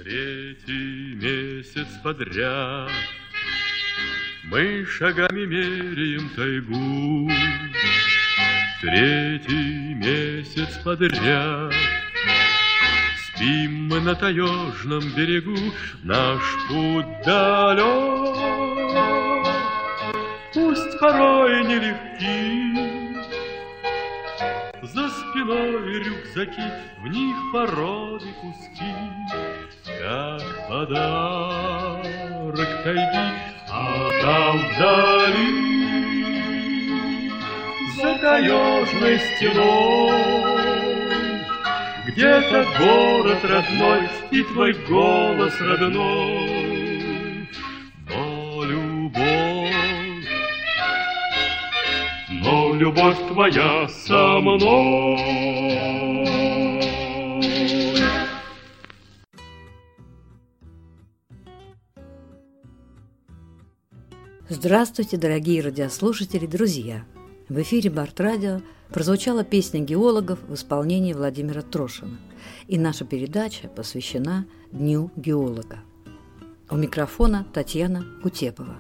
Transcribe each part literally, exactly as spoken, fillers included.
Третий месяц подряд мы шагами меряем тайгу. Третий месяц подряд спим мы на таежном берегу. Наш путь далек, пусть порой нелегкий. За спиной рюкзаки, в них породы куски, как подарок тайги. А там вдали, за таежной стеной, где-то город родной и твой голос родной. Но любовь, но любовь твоя со мной. Здравствуйте, дорогие радиослушатели, друзья! В эфире Барт-радио прозвучала песня геологов в исполнении Владимира Трошина, и наша передача посвящена Дню геолога. У микрофона Татьяна Кутепова.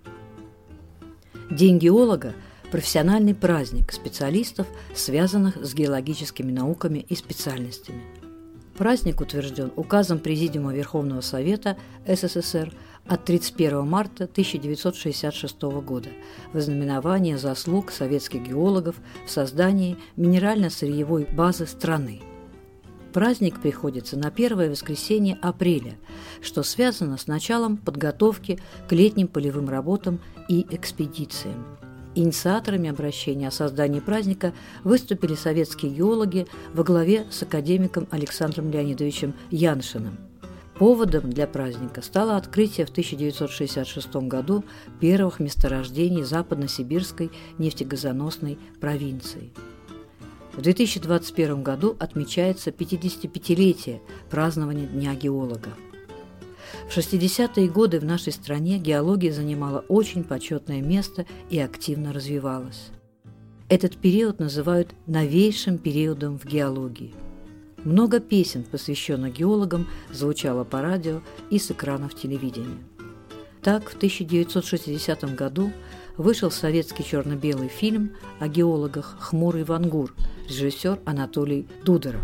День геолога – профессиональный праздник специалистов, связанных с геологическими науками и специальностями. Праздник утвержден указом Президиума Верховного Совета СССР от тридцать первого марта тысяча девятьсот шестьдесят шестого года в ознаменование заслуг советских геологов в создании минерально-сырьевой базы страны. Праздник приходится на первое воскресенье апреля, что связано с началом подготовки к летним полевым работам и экспедициям. Инициаторами обращения о создании праздника выступили советские геологи во главе с академиком Александром Леонидовичем Яншиным. Поводом для праздника стало открытие в тысяча девятьсот шестьдесят шестом году первых месторождений западно-сибирской нефтегазоносной провинции. В две тысячи двадцать первом году отмечается пятидесятипятилетие празднования Дня геолога. В шестидесятые годы в нашей стране геология занимала очень почетное место и активно развивалась. Этот период называют новейшим периодом в геологии. Много песен, посвященных геологам, звучало по радио и с экранов телевидения. Так, в тысяча девятьсот шестидесятом году вышел советский черно-белый фильм о геологах «Хмурый Вангур», режиссер Анатолий Дударов.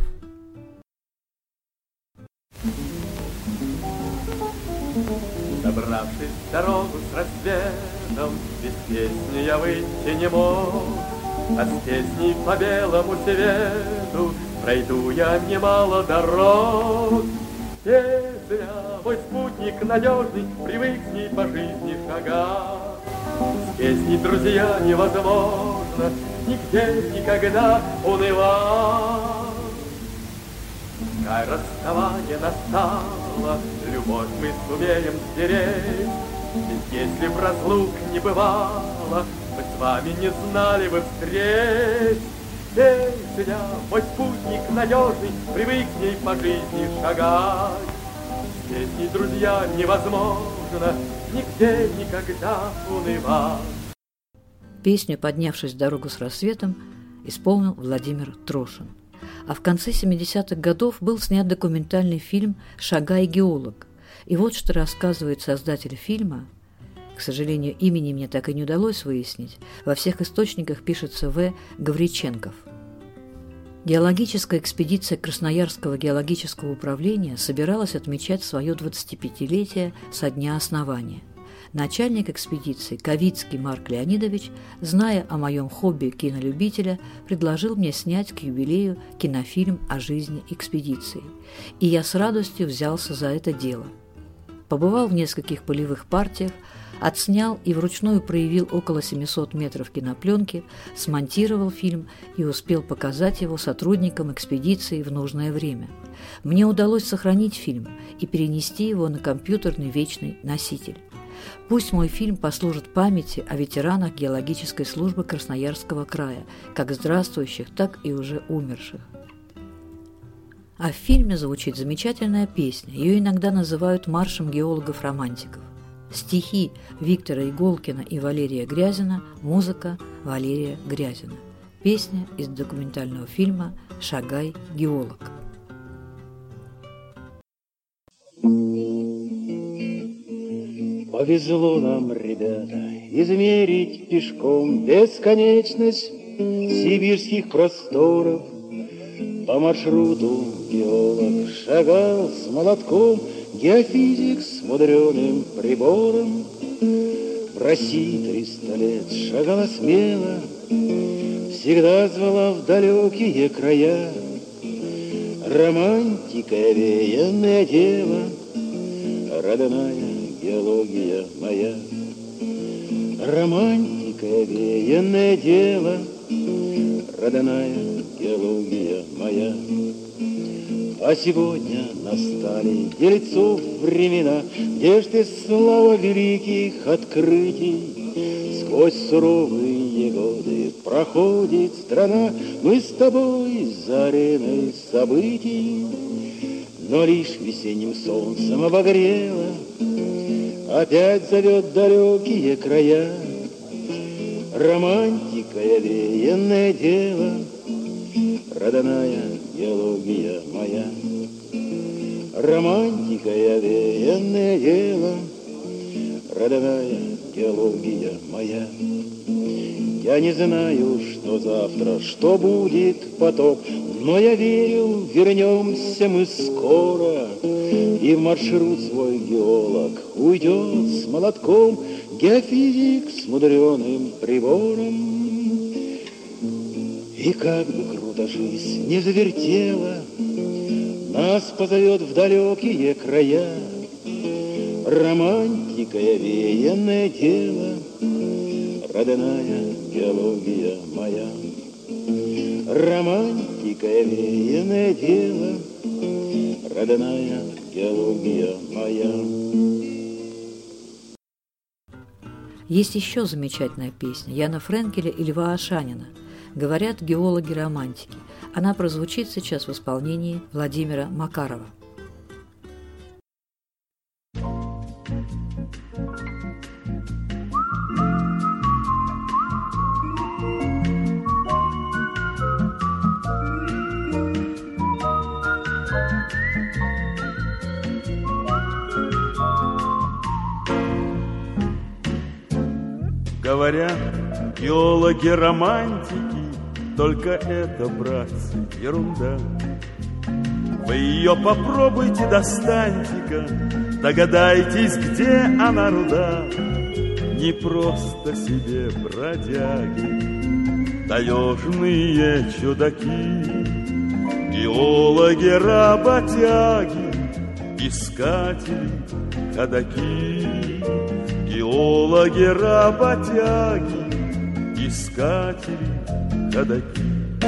Собравшись в дорогу с рассветом, без песни я выйти не мог, а с песней по белому свету пройду я немало дорог. Песня, мой спутник надежный, привык с ней по жизни шагать. С песней, друзья, невозможно нигде никогда унывать. Пускай расставание настало, любовь мы сумеем стереть. Ведь если б разлук не бывало, мы с вами не знали бы встреч. Песня, мой спутник надежный, привык с ней по жизни шагать. С песней, друзья, невозможно нигде никогда унывать. Песню «Поднявшись в дорогу с рассветом» исполнил Владимир Трошин. А в конце семидесятых годов был снят документальный фильм «Шагай, геолог». И вот что рассказывает создатель фильма. К сожалению, имени мне так и не удалось выяснить. Во всех источниках пишется В. Гавриченков. Геологическая экспедиция Красноярского геологического управления собиралась отмечать свое двадцатипятилетие со дня основания. Начальник экспедиции Ковицкий Марк Леонидович, зная о моем хобби кинолюбителя, предложил мне снять к юбилею кинофильм о жизни экспедиции. И я с радостью взялся за это дело. Побывал в нескольких полевых партиях, отснял и вручную проявил около семисот метров кинопленки, смонтировал фильм и успел показать его сотрудникам экспедиции в нужное время. Мне удалось сохранить фильм и перенести его на компьютерный вечный носитель. Пусть мой фильм послужит памяти о ветеранах геологической службы Красноярского края, как здравствующих, так и уже умерших. А в фильме звучит замечательная песня, ее иногда называют маршем геологов-романтиков. Стихи Виктора Иголкина и Валерия Грязина, музыка Валерия Грязина. Песня из документального фильма «Шагай, геолог». Повезло нам, ребята, измерить пешком бесконечность сибирских просторов. По маршруту геолог шагал с молотком, геофизик с мудреным прибором. В России триста лет шагала смело, всегда звала в далекие края. Романтика веянное дело, родная геология моя. Романтика веянное дело, родная геология моя. А сегодня настали дельцов времена, где ж ты слава великих открытий. Сквозь суровые годы проходит страна, мы с тобой за ареной событий. Но лишь весенним солнцем обогрела, опять зовет далекие края. Романтика веянное дело, родная геология моя. Романтика веянное дело, родная геология моя. Я не знаю, что завтра, что будет потом, но я верю, вернемся мы скоро, и в маршрут свой геолог уйдет с молотком, геофизик с мудреным прибором. И как бы круто жизнь не завертела, нас позовет в далекие края. Романтика веянное дело, родная геология моя. Романтика веянное дело, родная геология моя. Есть еще замечательная песня Яна Френкеля и Льва Ашанина «Говорят геологи-романтики». Она прозвучит сейчас в исполнении Владимира Макарова. Говорят, геологи-романтики, только это, братцы, ерунда. Вы ее попробуйте, достаньте-ка, догадайтесь, где она руда. Не просто себе бродяги, таежные чудаки, геологи-работяги, искатели, ходаки. Геологи-работяги, искатели, ходаки.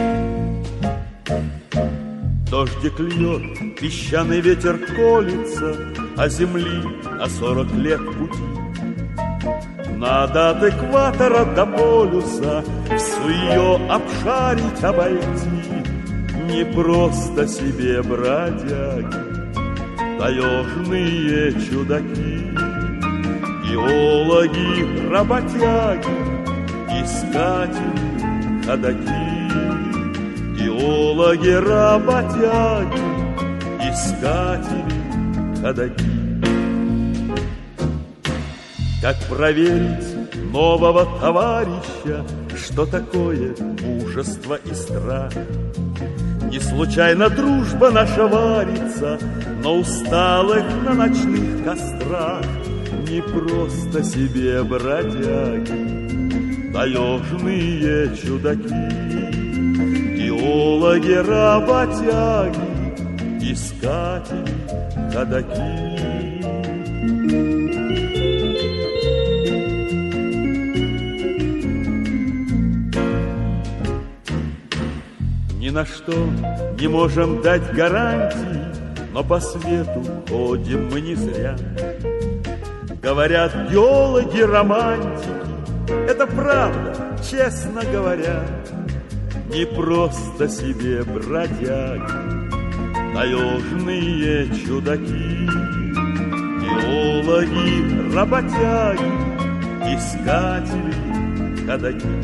Дождик льет, песчаный ветер колется, а земли на сорок лет пути. Надо от экватора до полюса всю ее обшарить, обойти. Не просто себе бродяги, таежные чудаки. Геологи, работяги, искатели, ходаки. Геологи, работяги, искатели, ходаки. Как проверить нового товарища, что такое мужество и страх? Не случайно дружба наша варится на усталых, на ночных кострах. Не просто себе бродяги, таежные чудаки. Геологи, работяги, искатели, ходаки. Ни на что не можем дать гарантии, но по свету ходим мы не зря. Говорят, геологи-романтики, это правда, честно говоря. Не просто себе бродяги, таежные чудаки. Геологи, работяги, искатели, ходаки.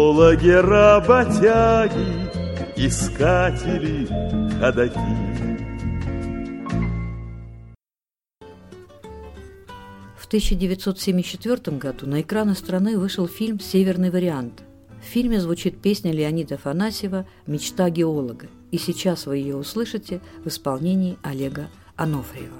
геологи, работяги, искатели, ходаки. В тысяча девятьсот семьдесят четвёртом году на экраны страны вышел фильм «Северный вариант». В фильме звучит песня Леонида Афанасьева «Мечта геолога», и сейчас вы ее услышите в исполнении Олега Анофриева.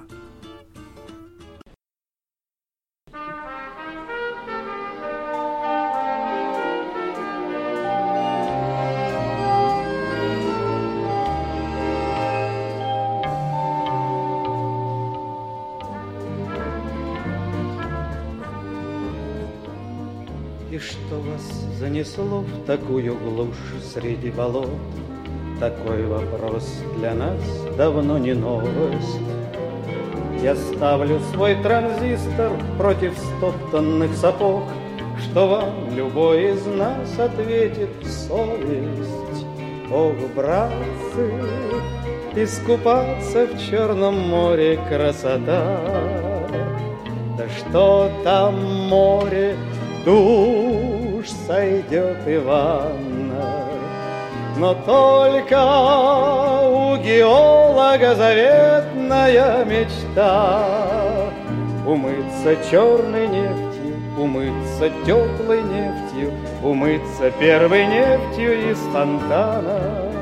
И что вас занесло в такую глушь среди болот? Такой вопрос для нас давно не новость. Я ставлю свой транзистор против стоптанных сапог. Что вам любой из нас ответит совесть? Ох, братцы, искупаться в Черном море красота. Да что там море, душ сойдет Ивана. Но только у геолога заветная мечта умыться черной нефтью, умыться теплой нефтью, умыться первой нефтью из фонтана.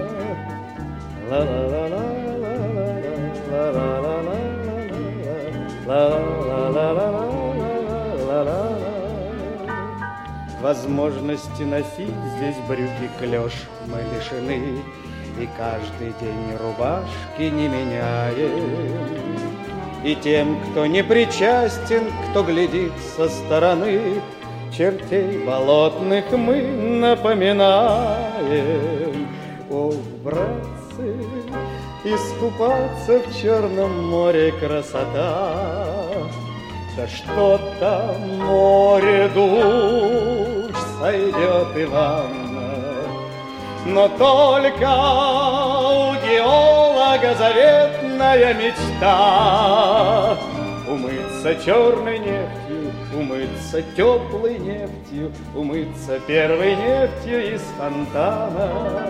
Возможности носить здесь брюки клеш мы лишены, и каждый день рубашки не меняем. И тем, кто не причастен, кто глядит со стороны, чертей болотных мы напоминаем. О, братцы, искупаться в Черном море красота. Да что там море душ сойдет Ивана. Но только у геолога заветная мечта умыться черной нефтью, умыться теплой нефтью, умыться первой нефтью из фонтана.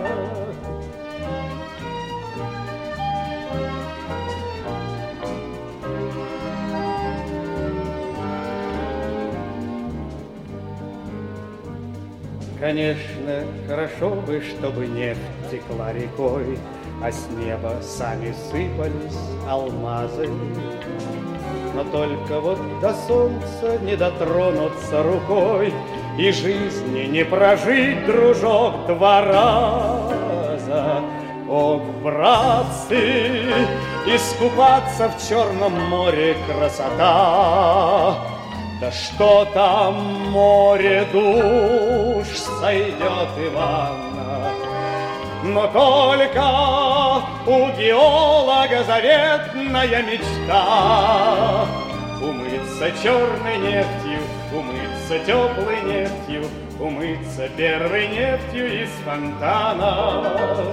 Конечно, хорошо бы, чтобы нефть текла рекой, а с неба сами сыпались алмазы. Но только вот до солнца не дотронуться рукой, и жизни не прожить, дружок, два раза. О, братцы, искупаться в Черном море красота. Да что там море душ сойдет Ивана. Но только у геолога заветная мечта умыться черной нефтью, умыться теплой нефтью, умыться первой нефтью из фонтана.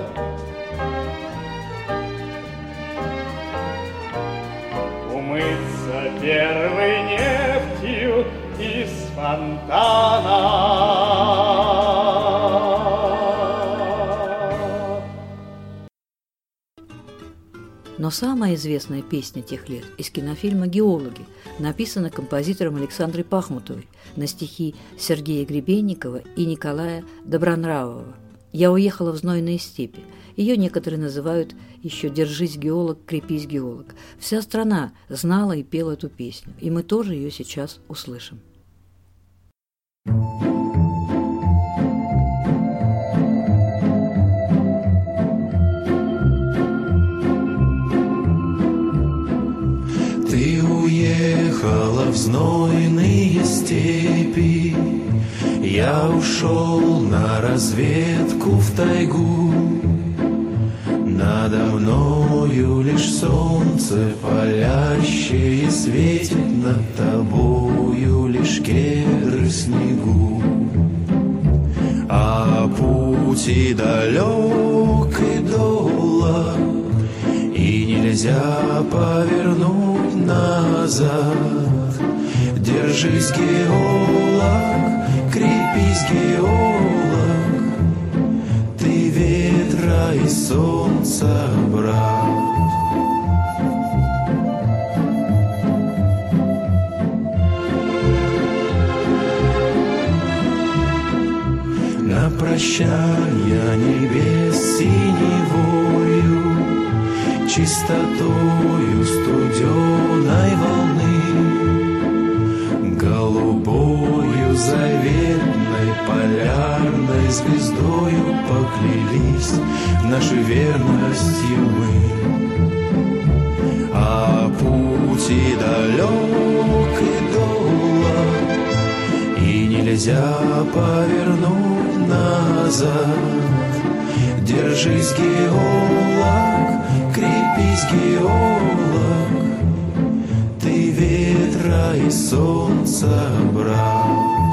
Умыться первой нефтью из фонтана. Но самая известная песня тех лет из кинофильма «Геологи» написана композитором Александрой Пахмутовой на стихи Сергея Гребенникова и Николая Добронравова. «Я уехала в знойные степи». Ее некоторые называют еще «Держись, геолог, крепись, геолог». Вся страна знала и пела эту песню, и мы тоже ее сейчас услышим. Ты уехала в знойные степи, я ушел на разведку в тайгу. Надо мною лишь солнце палящее светит, над тобою лишь керы снегу. А пути далек и долог, и нельзя повернуть назад. Держись, геолог, крепись, геолог, солнца брат. На прощанье небес синевою, чистотою студеной волны, голубою заветной полярной звездою поклялись в нашу верностью мы. А пути далек и долг, и нельзя повернуть назад. Держись, геолог, крепись, геолог, ты ветра и солнца брат.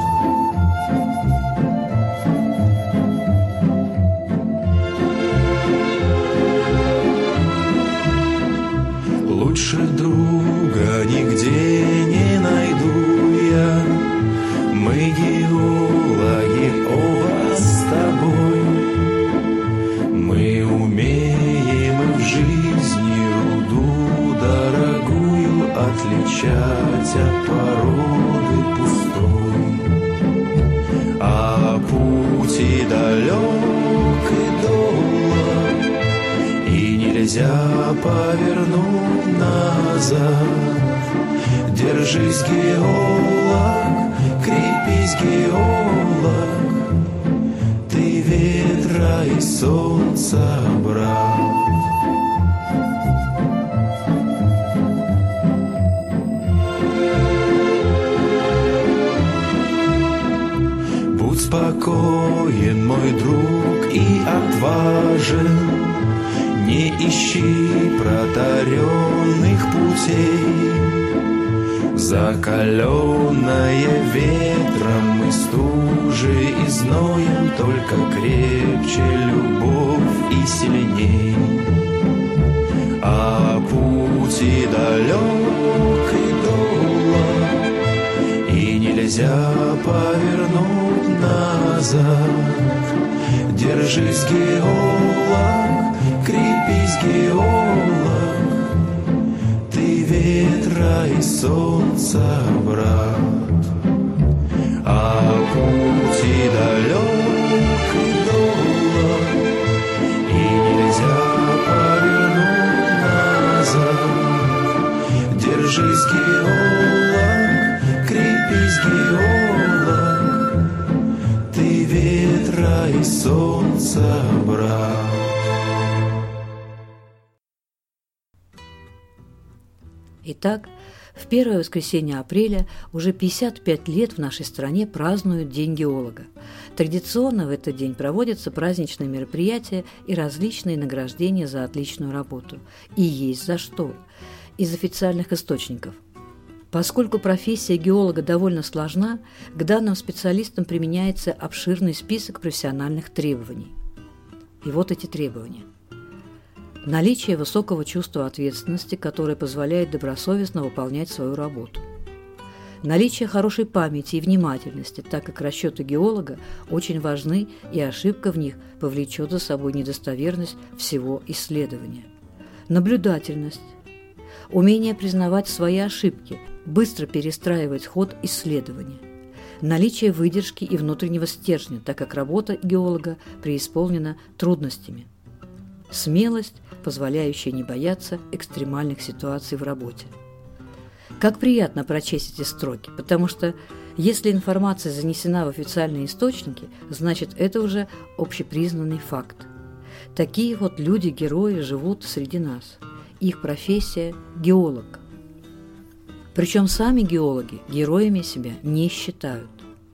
Лучше друга нигде не найду я. Мы геологи оба с тобой. Мы умеем в жизни руду дорогую отличать от породы пустой. А пути далек и долг, и нельзя повернуть назад. Держись, геолог, крепись, геолог, ты ветра и солнца брат. Будь спокоен, мой друг, и отважен, не ищи протаренных путей. Закаленная ветром и стужей и зноем, только крепче любовь и сильней. А пути далек и долг, и нельзя повернуть назад. Держись, геолог, крепись, геолог, ты ветра и солнца брат. А пути далек и долг, и нельзя повернуть назад. Держись, геолог, крепись, геолог, ты ветра и солнца брат. Итак, в первое воскресенье апреля уже пятьдесят пять лет в нашей стране празднуют День геолога. Традиционно в этот день проводятся праздничные мероприятия и различные награждения за отличную работу. И есть за что. Из официальных источников. Поскольку профессия геолога довольно сложна, к данным специалистам применяется обширный список профессиональных требований. И вот эти требования. Наличие высокого чувства ответственности, которое позволяет добросовестно выполнять свою работу. Наличие хорошей памяти и внимательности, так как расчеты геолога очень важны, и ошибка в них повлечет за собой недостоверность всего исследования. Наблюдательность. Умение признавать свои ошибки, быстро перестраивать ход исследования. Наличие выдержки и внутреннего стержня, так как работа геолога преисполнена трудностями. Смелость, позволяющая не бояться экстремальных ситуаций в работе. Как приятно прочесть эти строки, потому что если информация занесена в официальные источники, значит, это уже общепризнанный факт. Такие вот люди-герои живут среди нас. Их профессия – геолог. Причем сами геологи героями себя не считают.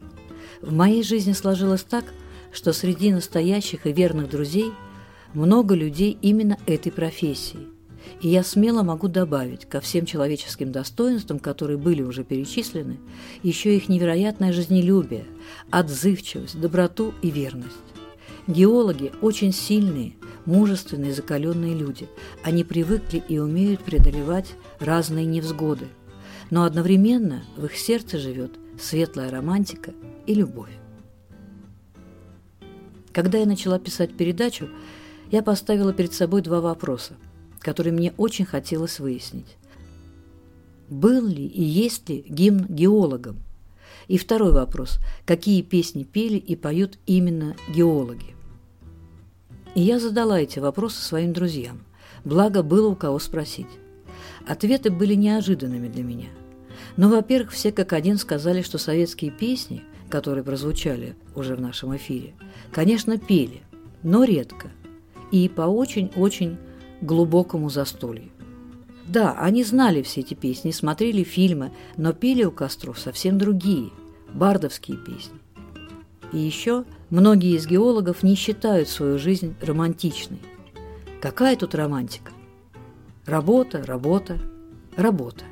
В моей жизни сложилось так, что среди настоящих и верных друзей много людей именно этой профессии. И я смело могу добавить ко всем человеческим достоинствам, которые были уже перечислены, еще их невероятное жизнелюбие, отзывчивость, доброту и верность. Геологи очень сильные, мужественные, закаленные люди. Они привыкли и умеют преодолевать разные невзгоды. Но одновременно в их сердце живет светлая романтика и любовь. Когда я начала писать передачу, я поставила перед собой два вопроса, которые мне очень хотелось выяснить. Был ли и есть ли гимн геологам? И второй вопрос – какие песни пели и поют именно геологи? И я задала эти вопросы своим друзьям, благо было у кого спросить. Ответы были неожиданными для меня. Но, во-первых, все как один сказали, что советские песни, которые прозвучали уже в нашем эфире, конечно, пели, но редко и по очень-очень глубокому застолью. Да, они знали все эти песни, смотрели фильмы, но пели у костров совсем другие, бардовские песни. И еще многие из геологов не считают свою жизнь романтичной. Какая тут романтика? Работа, работа, работа.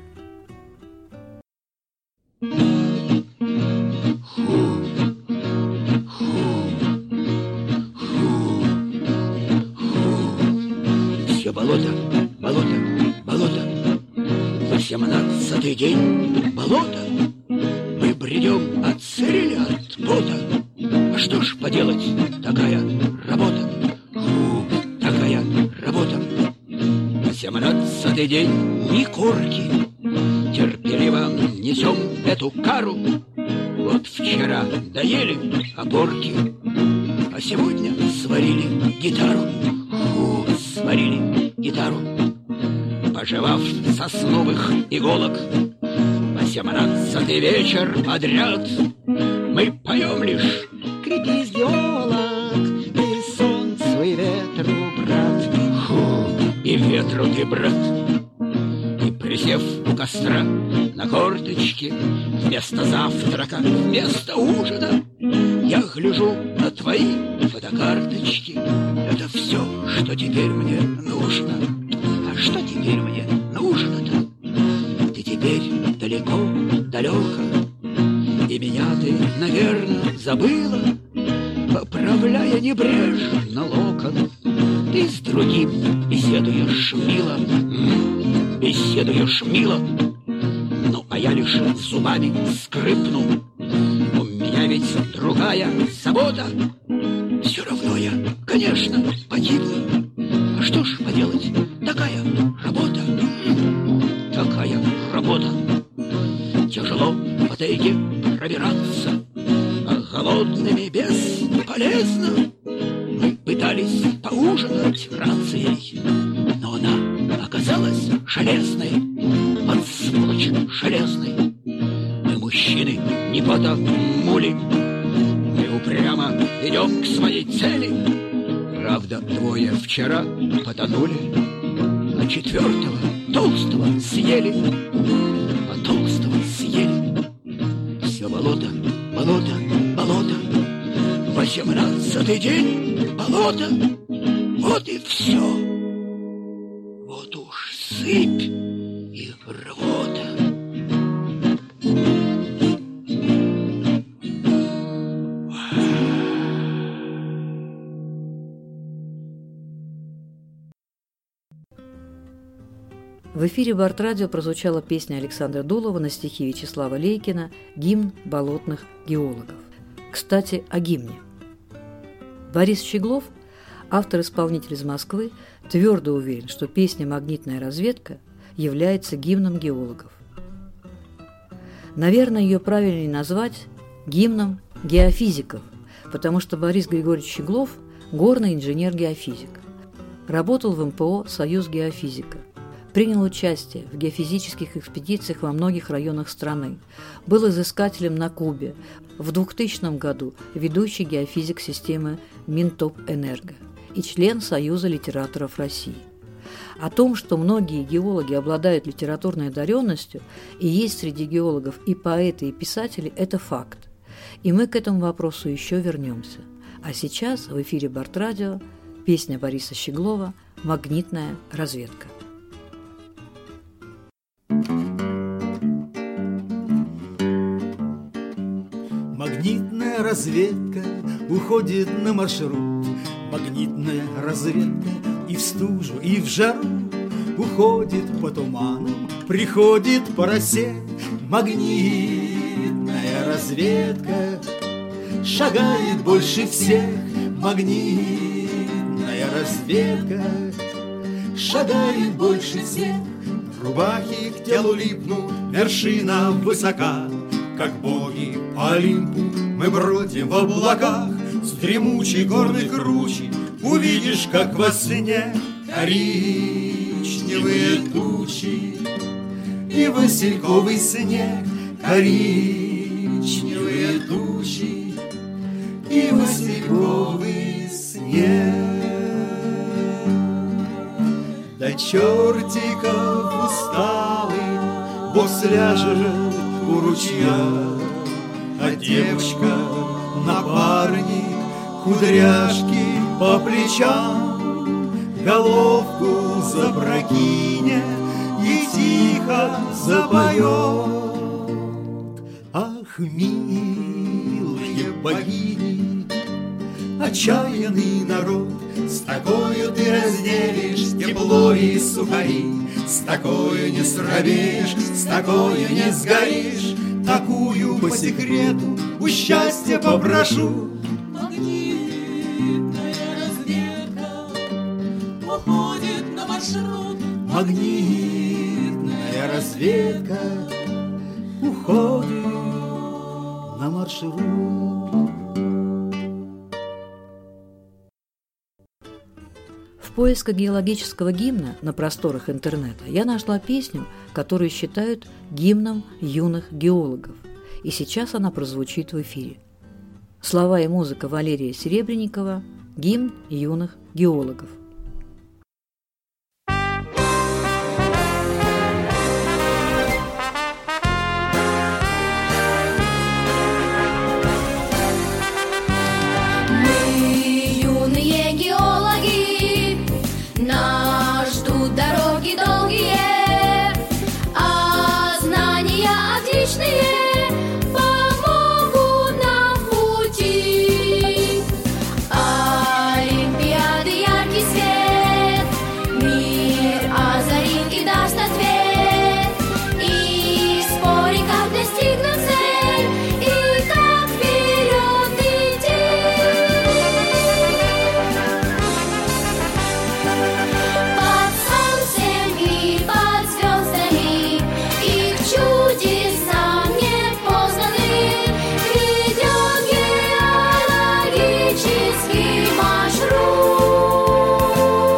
Все болото, болото, болото. Восемнадцатый день болото. Мы бредем от цели, от пота. А что ж поделать, такая работа. Фу, такая работа. Восемнадцатый день ни корки. Терпеливо несем эту кару. Вот вчера доели опорки, а сегодня сварили гитару. Фу, сварили гитару. Пожевав сосновых иголок, восемнадцатый вечер подряд мы поем лишь «Крепись, геолог, ты солнцу и ветру, брат». Фу, и ветру ты, брат. И присев у костра на корточки, вместо завтрака, вместо ужина, я гляжу на твои фотокарточки. Это все, что теперь мне нужно. А что теперь мне нужно-то? Ты теперь далеко, далеко, и меня ты, наверное, забыла, поправляя небрежно локон. Ты с другим беседуешь мило, беседуешь мило. Ну, а я лишь зубами скрипну. У меня ведь другая забота. Все равно я, конечно, погибла. А что ж поделать, такая работа, такая работа. Тяжело по тайге пробираться, а голодными бесполезно. Мы пытались поужинать рацией, но она оказалась железной, под сволочь железной. Мы, мужчины, не потому-ли, мы упрямо идем к своей цели. Правда, двое вчера потонули, а четвертого толстого съели, а толстого съели. Все болото, болото, болото, восемнадцатый день болото. Вот и все. Вот уж сыпь и рвота. В эфире Бартрадио прозвучала песня Александра Дулова на стихи Вячеслава Лейкина «Гимн болотных геологов». Кстати, о гимне. Борис Щеглов, автор-исполнитель из Москвы, твердо уверен, что песня «Магнитная разведка» является гимном геологов. Наверное, ее правильнее назвать гимном геофизиков, потому что Борис Григорьевич Щеглов – горный инженер-геофизик. Работал в эм пэ о «Союз геофизика». Принял участие в геофизических экспедициях во многих районах страны. Был изыскателем на Кубе. В двухтысячном году ведущий геофизик системы Минтопэнерго и член Союза литераторов России. О том, что многие геологи обладают литературной одаренностью и есть среди геологов и поэты, и писатели, это факт. И мы к этому вопросу еще вернемся. А сейчас в эфире Бартрадио песня Бориса Щеглова «Магнитная разведка». Магнитная разведка уходит на маршрут. Магнитная разведка и в стужу, и в жару уходит по туманам, приходит по росе. Магнитная разведка шагает больше всех. Магнитная Магнитная разведка шагает больше всех, рубахи к телу липнут, вершина высока. Как боги по Олимпу мы бродим в облаках, с дремучей горной кручи увидишь, как во сне коричневые тучи и васильковый снег. Коричневые тучи и васильковый снег. До чертиков усталый бог сляжет у ручья, а девочка, напарник, кудряшки по плечам, головку запрокинет и тихо запоет. Ах, милые богини, отчаянный народ, с такою ты разделишь тепло и сухари, с такою не сравеешь, с такою не сгоришь. Такую по секрету у счастья попрошу. Магнитная разведка уходит на маршрут. Магнитная разведка уходит на маршрут. В поисках геологического гимна на просторах интернета я нашла песню, которую считают гимном юных геологов, и сейчас она прозвучит в эфире. Слова и музыка Валерия Серебренникова «Гимн юных геологов». Нас ждут дороги долгие, а знания отличные помогут нам в пути. Олимпиады яркий свет, мир озарит и даст ответ. И спори, как достигнуть цель, и как вперед идти. Под солнцем и под звездами их чудесам непознанным ведет геологический маршрут.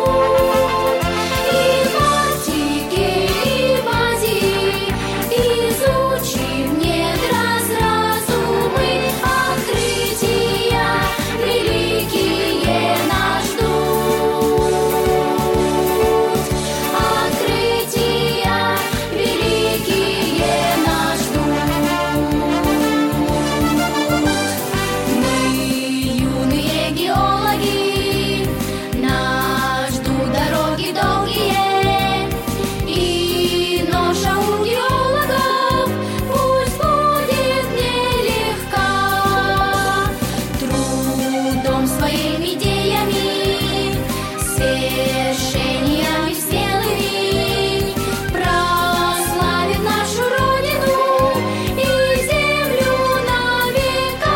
И в Арктике, и в Азии изучим недра сразу мы. Открытия великие нас ждут. Открытия великие нас ждут. Мы юные геологи, нас ждут дороги долгие, и ноша у геологов пусть будет нелегка. Трудом своими идеями, свершениями смелыми прославит нашу Родину и землю на века.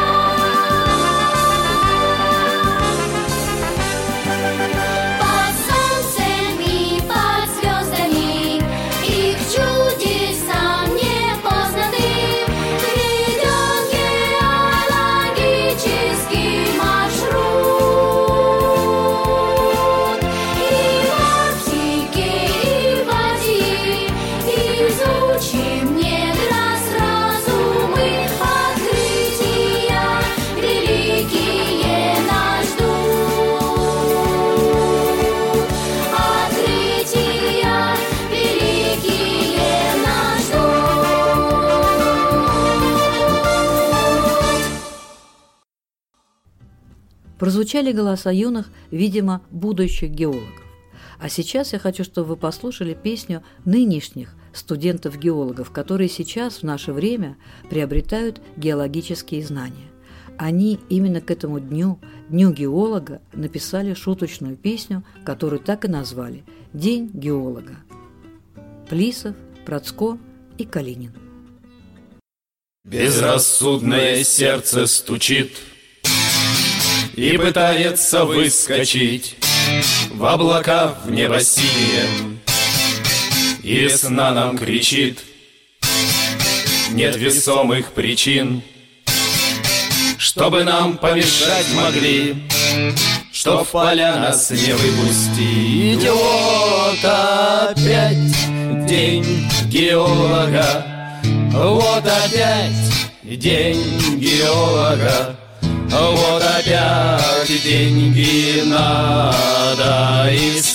Под солнцем и под звездами их чудесам непознанным ведет геологический маршрут. И в Арктике, и в Азии изучим недра сразу мы. Открытия великие нас ждут. Открытия великие нас ждут. Прозвучали голоса юных, видимо, будущих геологов. А сейчас я хочу, чтобы вы послушали песню нынешних студентов-геологов, которые сейчас, в наше время, приобретают геологические знания. Они именно к этому дню, Дню геолога, написали шуточную песню, которую так и назвали «День геолога». Плисов, Процко и Калинин. Безрассудное сердце стучит и пытается выскочить в облака, в небо синее. И весна нам кричит: нет весомых причин, чтобы нам помешать могли, что в поля нас не выпустить. Вот опять день геолога, вот опять день геолога, вот опять деньги надо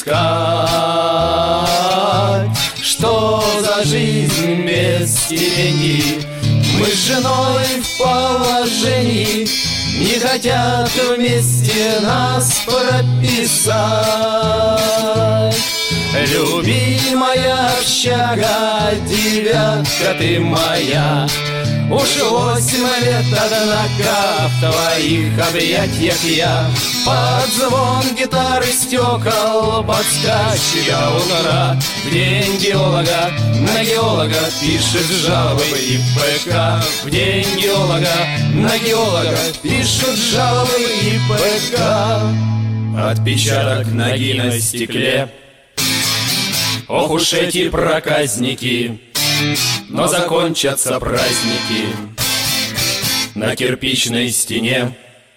искать. Что за жизнь без стипендий? Мы с женой в положении, не хотят вместе нас прописать. Любимая общага, девятка ты моя, уж восемь лет, однако, в твоих объятиях я под звон гитары стекол подскачивая утра. В день геолога на геолога пишет жалобы и ПК. В день геолога на геолога пишут жалобы и ПК. Отпечаток ноги на стекле. Ох уж эти проказники, но закончатся праздники на кирпичной стене,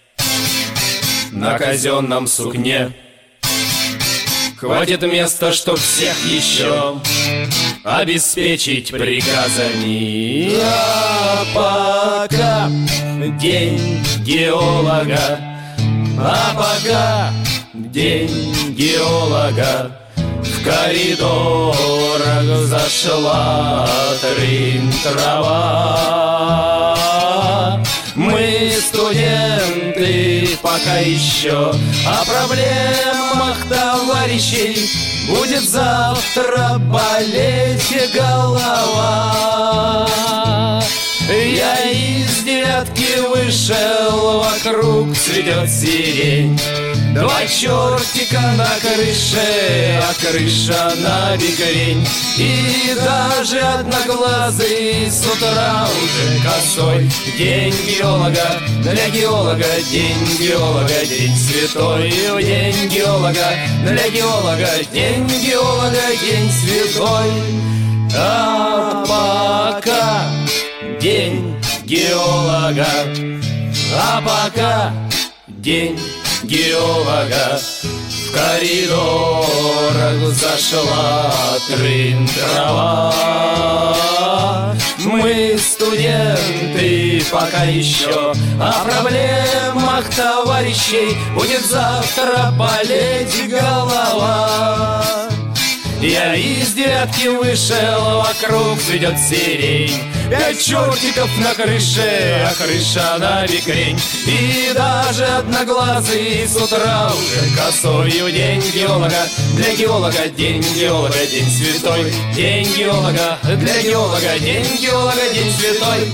на казенном сукне. Хватит места, чтоб всех еще обеспечить приказами. А пока день геолога, а пока день геолога, в коридорах зашла трын-трава. Мы студенты пока еще о проблемах товарищей будет завтра болеть голова. Я из девятки вышел, вокруг цветет сирень. Два чертика на крыше, а крыша на бекрень. И даже одноглазый с утра уже косой. День геолога, для геолога, день геолога, день святой. День геолога, для геолога, день геолога, день святой. А пока день геолога, а пока день геолога, в коридорах зашла трын-трава. Мы студенты пока еще о проблемах товарищей будет завтра болеть голова. Я из девятки вышел, вокруг цветет сирень. Пять чертиков на крыше, а крыша на бекрень. И даже одноглазый с утра уже косою. День геолога, для геолога, день геолога, день святой. День геолога, для геолога, день геолога, день святой.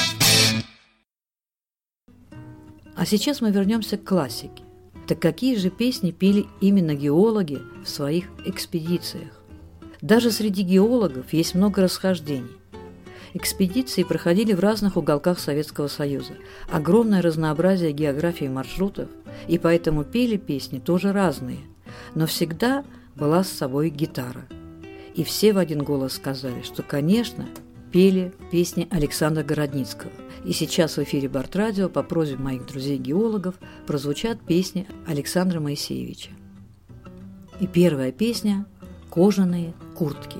А сейчас мы вернемся к классике. Так какие же песни пели именно геологи в своих экспедициях? Даже среди геологов есть много расхождений. Экспедиции проходили в разных уголках Советского Союза. Огромное разнообразие географии маршрутов, и поэтому пели песни тоже разные. Но всегда была с собой гитара. И все в один голос сказали, что, конечно, пели песни Александра Городницкого. И сейчас в эфире Бортрадио по просьбе моих друзей-геологов прозвучат песни Александра Моисеевича. И первая песня «Кожаные куртки».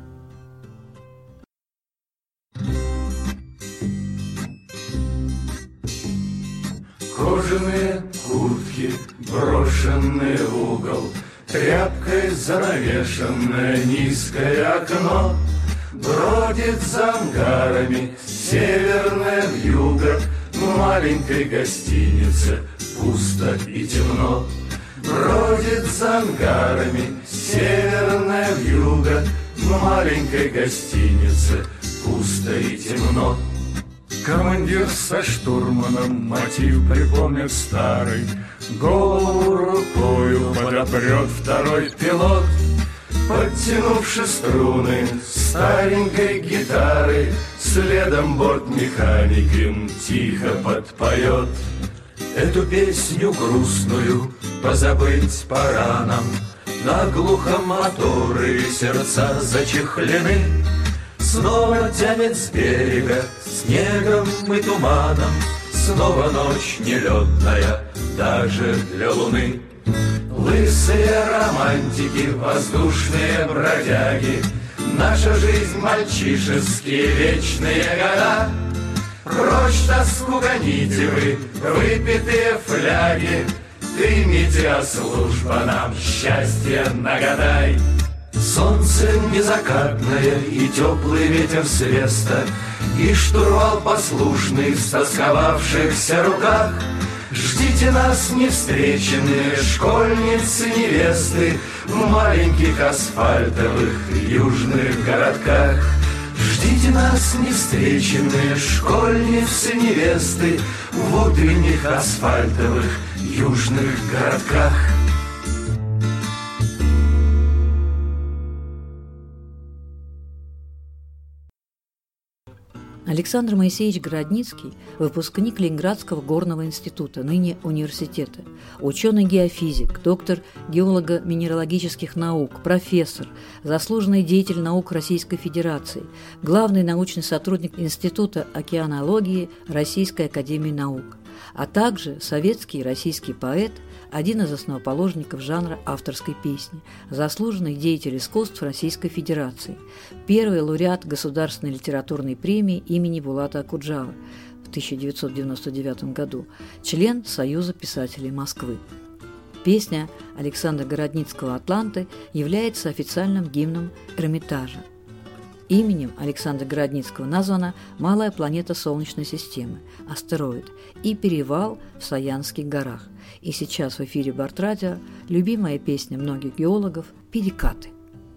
Кожаные куртки, брошенные в угол, тряпкой занавешенное низкое окно. Бродит за ангарами северное вьюга, в маленькой гостинице пусто и темно. Бродит за ангарами северное вьюга, в маленькой гостинице пусто и темно. Командир со штурманом мотив припомнит старый, голову рукою подопрет второй пилот. Подтянувши струны старенькой гитары, следом бортмеханик им тихо подпоет. Эту песню грустную позабыть пора нам. Наглухо моторы, сердца зачехлены. Снова тянет с берега снегом и туманом. Снова ночь нелетная, даже для луны. Лысые романтики, воздушные бродяги, наша жизнь мальчишеские вечные года. Прочь тоску гоните вы, выпитые фляги, примите, а служба нам счастье нагадай. Солнце незакатное и теплый ветер с веста, и штурвал послушный в стосковавшихся руках. Ждите нас, невстреченные школьницы-невесты, в маленьких асфальтовых южных городках. Ждите нас, невстреченные школьницы-невесты, в утренних асфальтовых южных городках. Александр Моисеевич Городницкий – выпускник Ленинградского горного института, ныне университета, ученый-геофизик, доктор геолого-минералогических наук, профессор, заслуженный деятель наук Российской Федерации, главный научный сотрудник Института океанологии Российской академии наук, а также советский и российский поэт, один из основоположников жанра авторской песни, заслуженный деятель искусств Российской Федерации, первый лауреат Государственной литературной премии имени Булата Акуджавы в тысяча девятьсот девяносто девятом году, член Союза писателей Москвы. Песня Александра Городницкого «Атланты» является официальным гимном Эрмитажа. Именем Александра Городницкого названа малая планета Солнечной системы, астероид, и перевал в Саянских горах. И сейчас в эфире Бортрадио любимая песня многих геологов «Перекаты».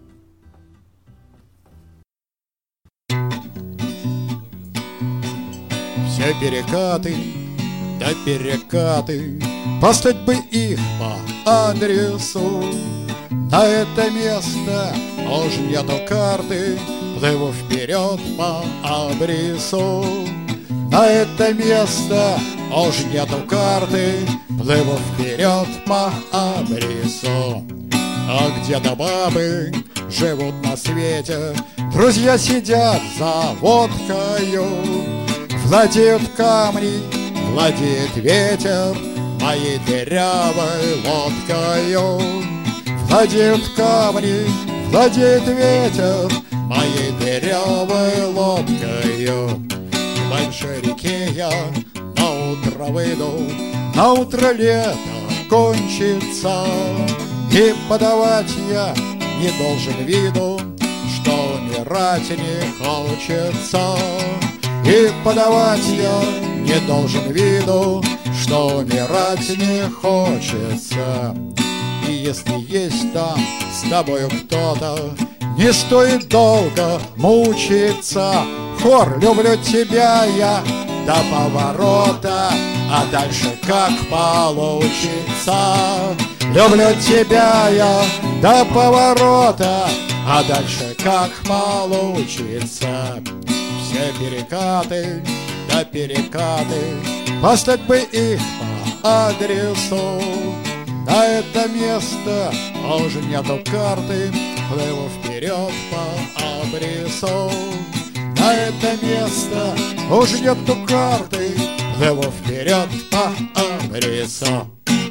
Все перекаты, да перекаты, послать бы их по адресу. На это место уж нету карты, плыву вперед по абрису. На это место уж нету карты, плыву вперед по абрису. А где-то бабы живут на свете, друзья сидят за водкою. Владеют камни, владеет ветер моей дырявой лодкою. Владеют камни, владеет ветер моей дырявой лодкою. К большой реке я на утро выйду, на утро лето кончится, и подавать я не должен виду, что умирать не хочется. И подавать я не должен виду, что умирать не хочется. И если есть там с тобою кто-то, не стоит долго мучиться. Хор, люблю тебя я до поворота, а дальше как получится. Люблю тебя я до поворота, а дальше как получится. Все перекаты, да перекаты, послать бы их по адресу. На это место уже нету карты, плыву вперед по абрису. На это место уже нету карты, плыву вперед по абрису.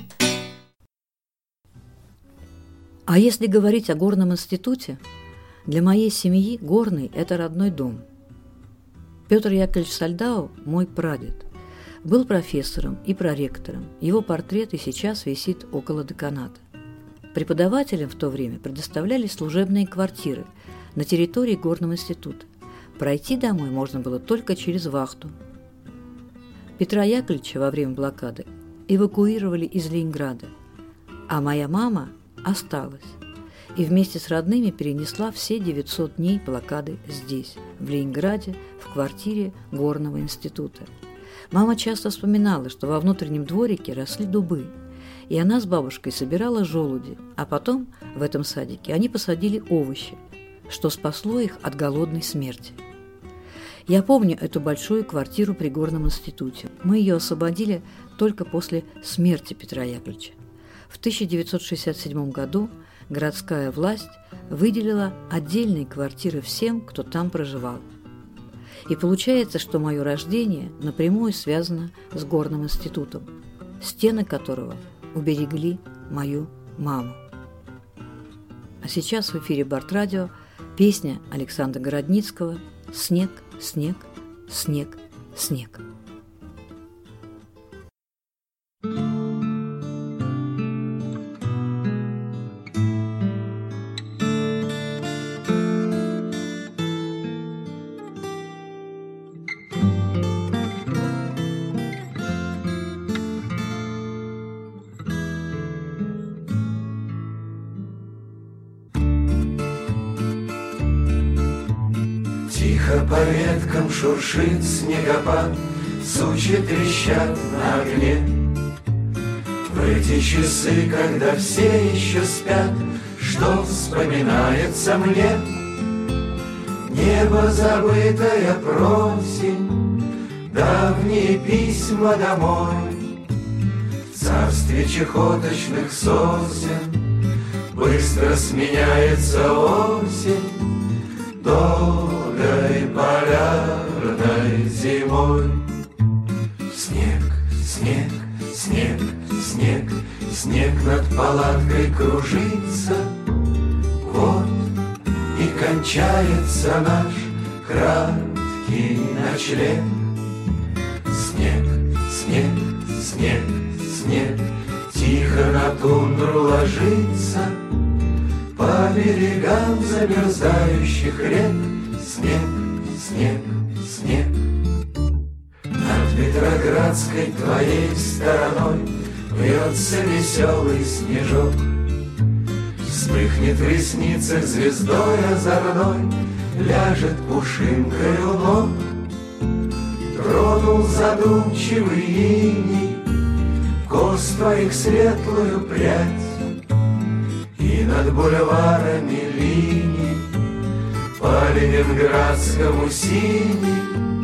А если говорить о горном институте, для моей семьи горный – это родной дом. Петр Яковлевич Сальдау, мой прадед, был профессором и проректором. Его портрет и сейчас висит около деканата. Преподавателям в то время предоставлялись служебные квартиры на территории горного института. Пройти домой можно было только через вахту. Петра Яковлевича во время блокады эвакуировали из Ленинграда, а моя мама осталась и вместе с родными перенесла все девятьсот дней блокады здесь, в Ленинграде, в квартире горного института. Мама часто вспоминала, что во внутреннем дворике росли дубы, и она с бабушкой собирала желуди, а потом в этом садике они посадили овощи, что спасло их от голодной смерти. Я помню эту большую квартиру при горном институте. Мы ее освободили только после смерти Петра Яковлевича. В тысяча девятьсот шестьдесят седьмом году городская власть выделила отдельные квартиры всем, кто там проживал. И получается, что мое рождение напрямую связано с Горным институтом, стены которого уберегли мою маму. А сейчас в эфире Бартрадио песня Александра Городницкого «Снег, снег, снег, снег». По веткам шуршит снегопад, сучья трещат на огне. В эти часы, когда все еще спят, что вспоминается мне? Небо забытое просень, давние письма домой. В царстве чехоточных сосен быстро сменяется осень долгой полярной зимой. Снег, снег, снег, снег, снег над палаткой кружится. Вот и кончается наш краткий ночлег. Снег, снег, снег, снег тихо на тундру ложится. По берегам замерзающих рек снег, снег, снег. Над Петроградской твоей стороной вьется веселый снежок. Вспыхнет в ресницах звездой озорной, ляжет пушинкой у ног. Тронул задумчивый иней кос твоих светлую прядь. И над бульварами линий по ленинградскому синий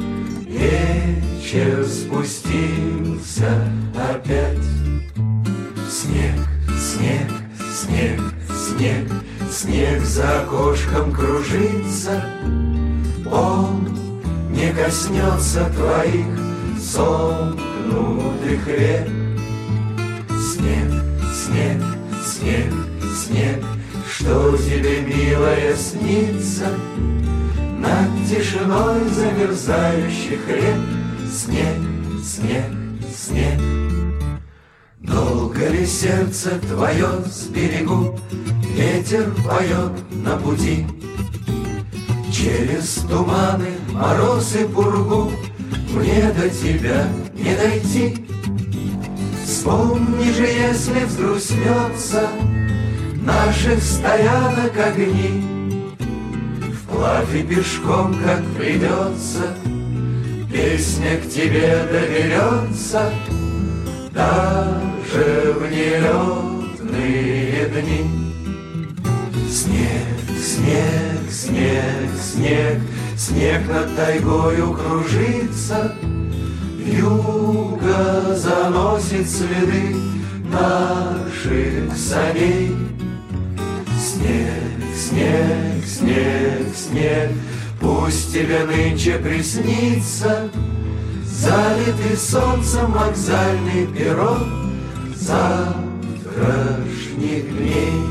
вечер спустился опять. Снег, снег, снег, снег, снег за окошком кружится. Он не коснется твоих сомкнутых век. Снег, снег, снег, снег, что тебе, милая, снится над тишиной замерзающих рек. Снег, снег, снег. Долго ли сердце твое с берегу ветер поет на пути? Через туманы, мороз и пургу мне до тебя не дойти. Вспомни же, если взгрустнется наших стоянок огни, вплавь и пешком, как придется, песня к тебе доберется, даже в нелетные дни. Снег, снег, снег, снег, снег над тайгою кружится. Вьюга заносит следы наших саней. Снег, снег, снег, снег, пусть тебе нынче приснится залитый солнцем вокзальный перрон завтрашних дней.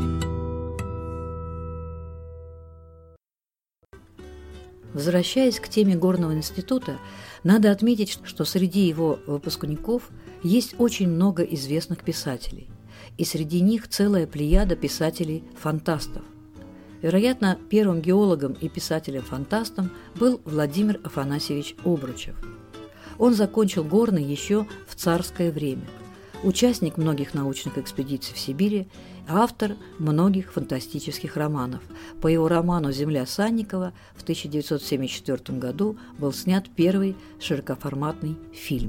Возвращаясь к теме Горного института, надо отметить, что среди его выпускников есть очень много известных писателей, и среди них целая плеяда писателей-фантастов. Вероятно, первым геологом и писателем-фантастом был Владимир Афанасьевич Обручев. Он закончил Горный еще в царское время, участник многих научных экспедиций в Сибири, автор многих фантастических романов. По его роману «Земля Санникова» в тысяча девятьсот семьдесят четвёртом году был снят первый широкоформатный фильм.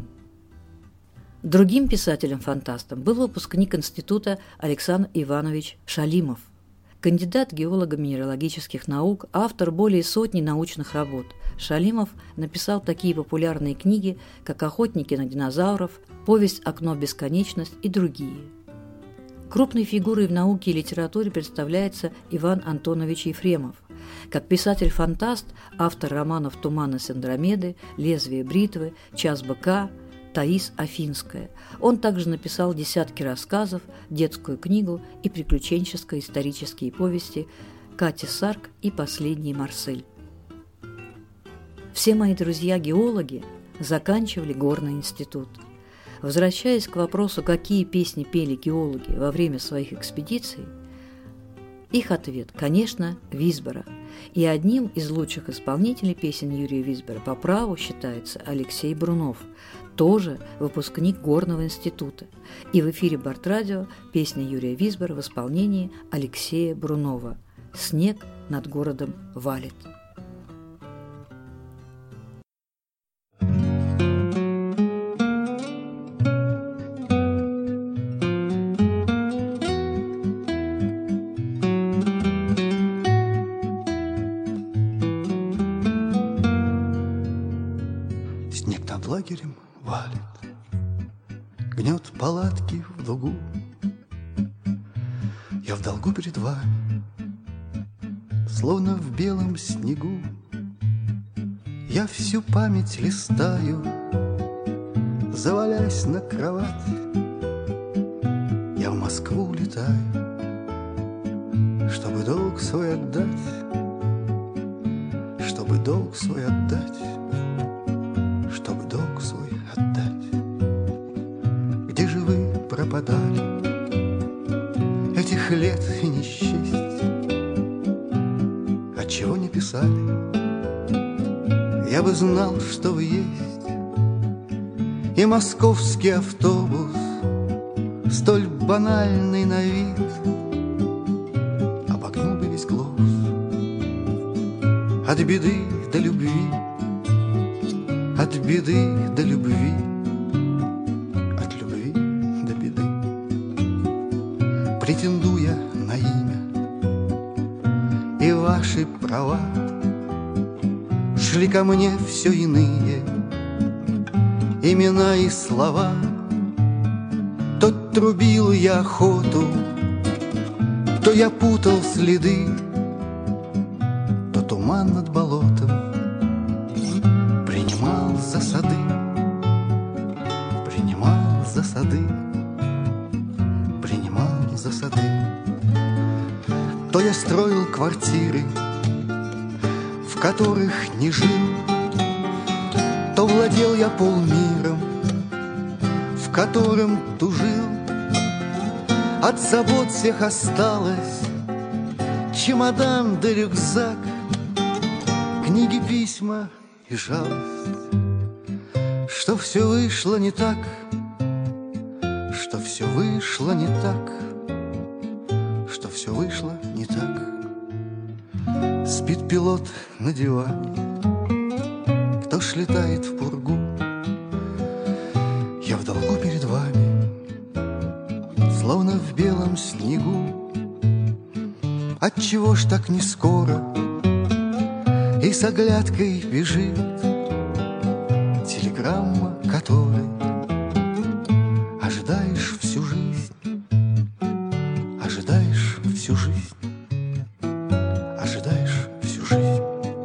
Другим писателем-фантастом был выпускник института Александр Иванович Шалимов. Кандидат геолого-минералогических наук, автор более сотни научных работ, Шалимов написал такие популярные книги, как «Охотники на динозавров», «Повесть «Окно в бесконечность» и другие. Крупной фигурой в науке и литературе представляется Иван Антонович Ефремов. Как писатель-фантаст, автор романов «Туманность Андромеды», «Лезвие бритвы», «Час быка», «Таис Афинская». Он также написал десятки рассказов, детскую книгу и приключенческо-исторические повести «Катя Сарк» и «Последний Марсель». Все мои друзья-геологи заканчивали горный институт. Возвращаясь к вопросу, какие песни пели геологи во время своих экспедиций, их ответ, конечно, Висбора. И одним из лучших исполнителей песен Юрия Висбора по праву считается Алексей Брунов, тоже выпускник Горного института. И в эфире Бортрадио песня Юрия Висбора в исполнении Алексея Брунова «Снег над городом валит». Лагерем валит, гнет палатки в дугу. Я в долгу перед вами, словно в белом снегу. Я всю память листаю, завалясь на кровать. Я в Москву улетаю, чтобы долг свой отдать, чтобы долг свой отдать. Чтобы долг свой отдать. Где же вы пропадали этих лет и не счесть? Отчего не писали? Я бы знал, что вы есть. И московский автобус, столь банальный на вид, обогнул бы весь глобус. От беды до любви, от беды до любви, от любви до беды. Претендуя на имя и ваши права, шли ко мне все иные имена и слова. То трубил я охоту, то я путал следы, то туман над болотом принимал за сады, принимал за сады, принимал за сады. То я строил квартиры, в которых не жил, то владел я полмиром, в котором тужил. От забот всех осталось чемодан да рюкзак, книги, письма и жалость, что все вышло не так, что все вышло не так, что все вышло не так. Спит пилот на диване, кто ж летает в пургу. Я в долгу перед вами, словно в белом снегу. Отчего ж так не скоро и с оглядкой бежит телеграмма, которой ожидаешь всю жизнь, ожидаешь всю жизнь, ожидаешь всю жизнь.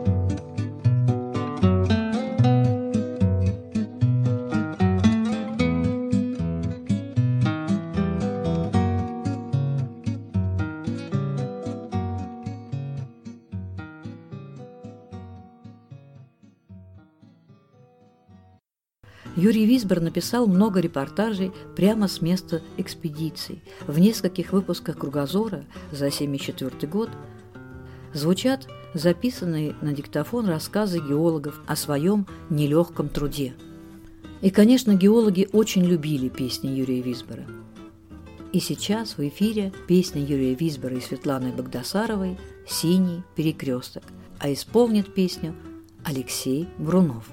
Юрий Висбор написал много репортажей прямо с места экспедиций. В нескольких выпусках «Кругозора» за семьдесят четвёртый год звучат записанные на диктофон рассказы геологов о своем нелегком труде. И, конечно, геологи очень любили песни Юрия Висбора. И сейчас в эфире песня Юрия Висбора и Светланы Багдасаровой «Синий перекресток», а исполнит песню Алексей Брунов.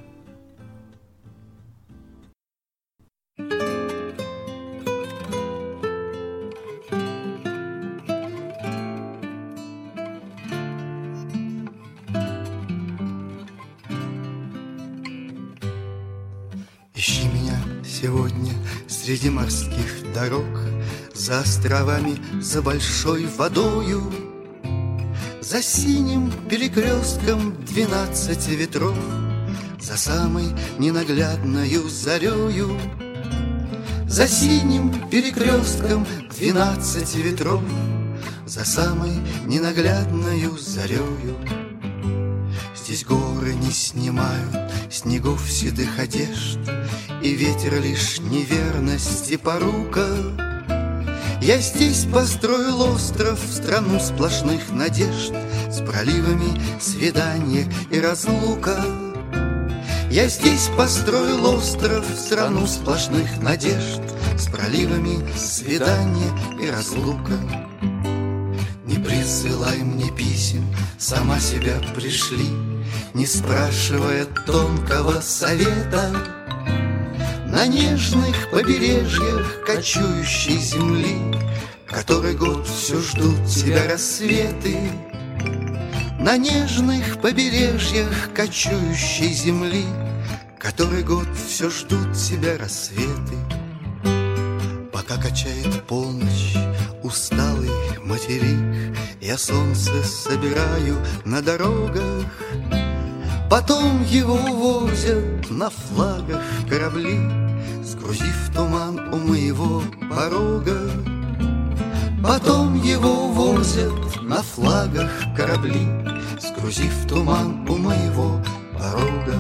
сегодня среди морских дорог, за островами, за большой водою, за синим перекрестком двенадцати ветров, за самой ненаглядною зарею, за синим перекрестком двенадцати ветров, за самой ненаглядною зарею. Здесь горы не снимают снегов седых одежд, и ветер лишь неверности порука. Я здесь построил остров, страну сплошных надежд, с проливами свидания и разлука. Я здесь построил остров, страну сплошных надежд, с проливами свидания и разлука. Не присылай мне писем, сама себя пришли, не спрашивая тонкого совета. На нежных побережьях кочующей земли который год все ждут тебя рассветы. На нежных побережьях кочующей земли который год все ждут тебя рассветы. Пока качает полночь усталый материк, я солнце собираю на дорогах. Потом его увозят на флагах корабли, сгрузив туман у моего порога. Потом его увозят на флагах корабли, сгрузив туман у моего порога.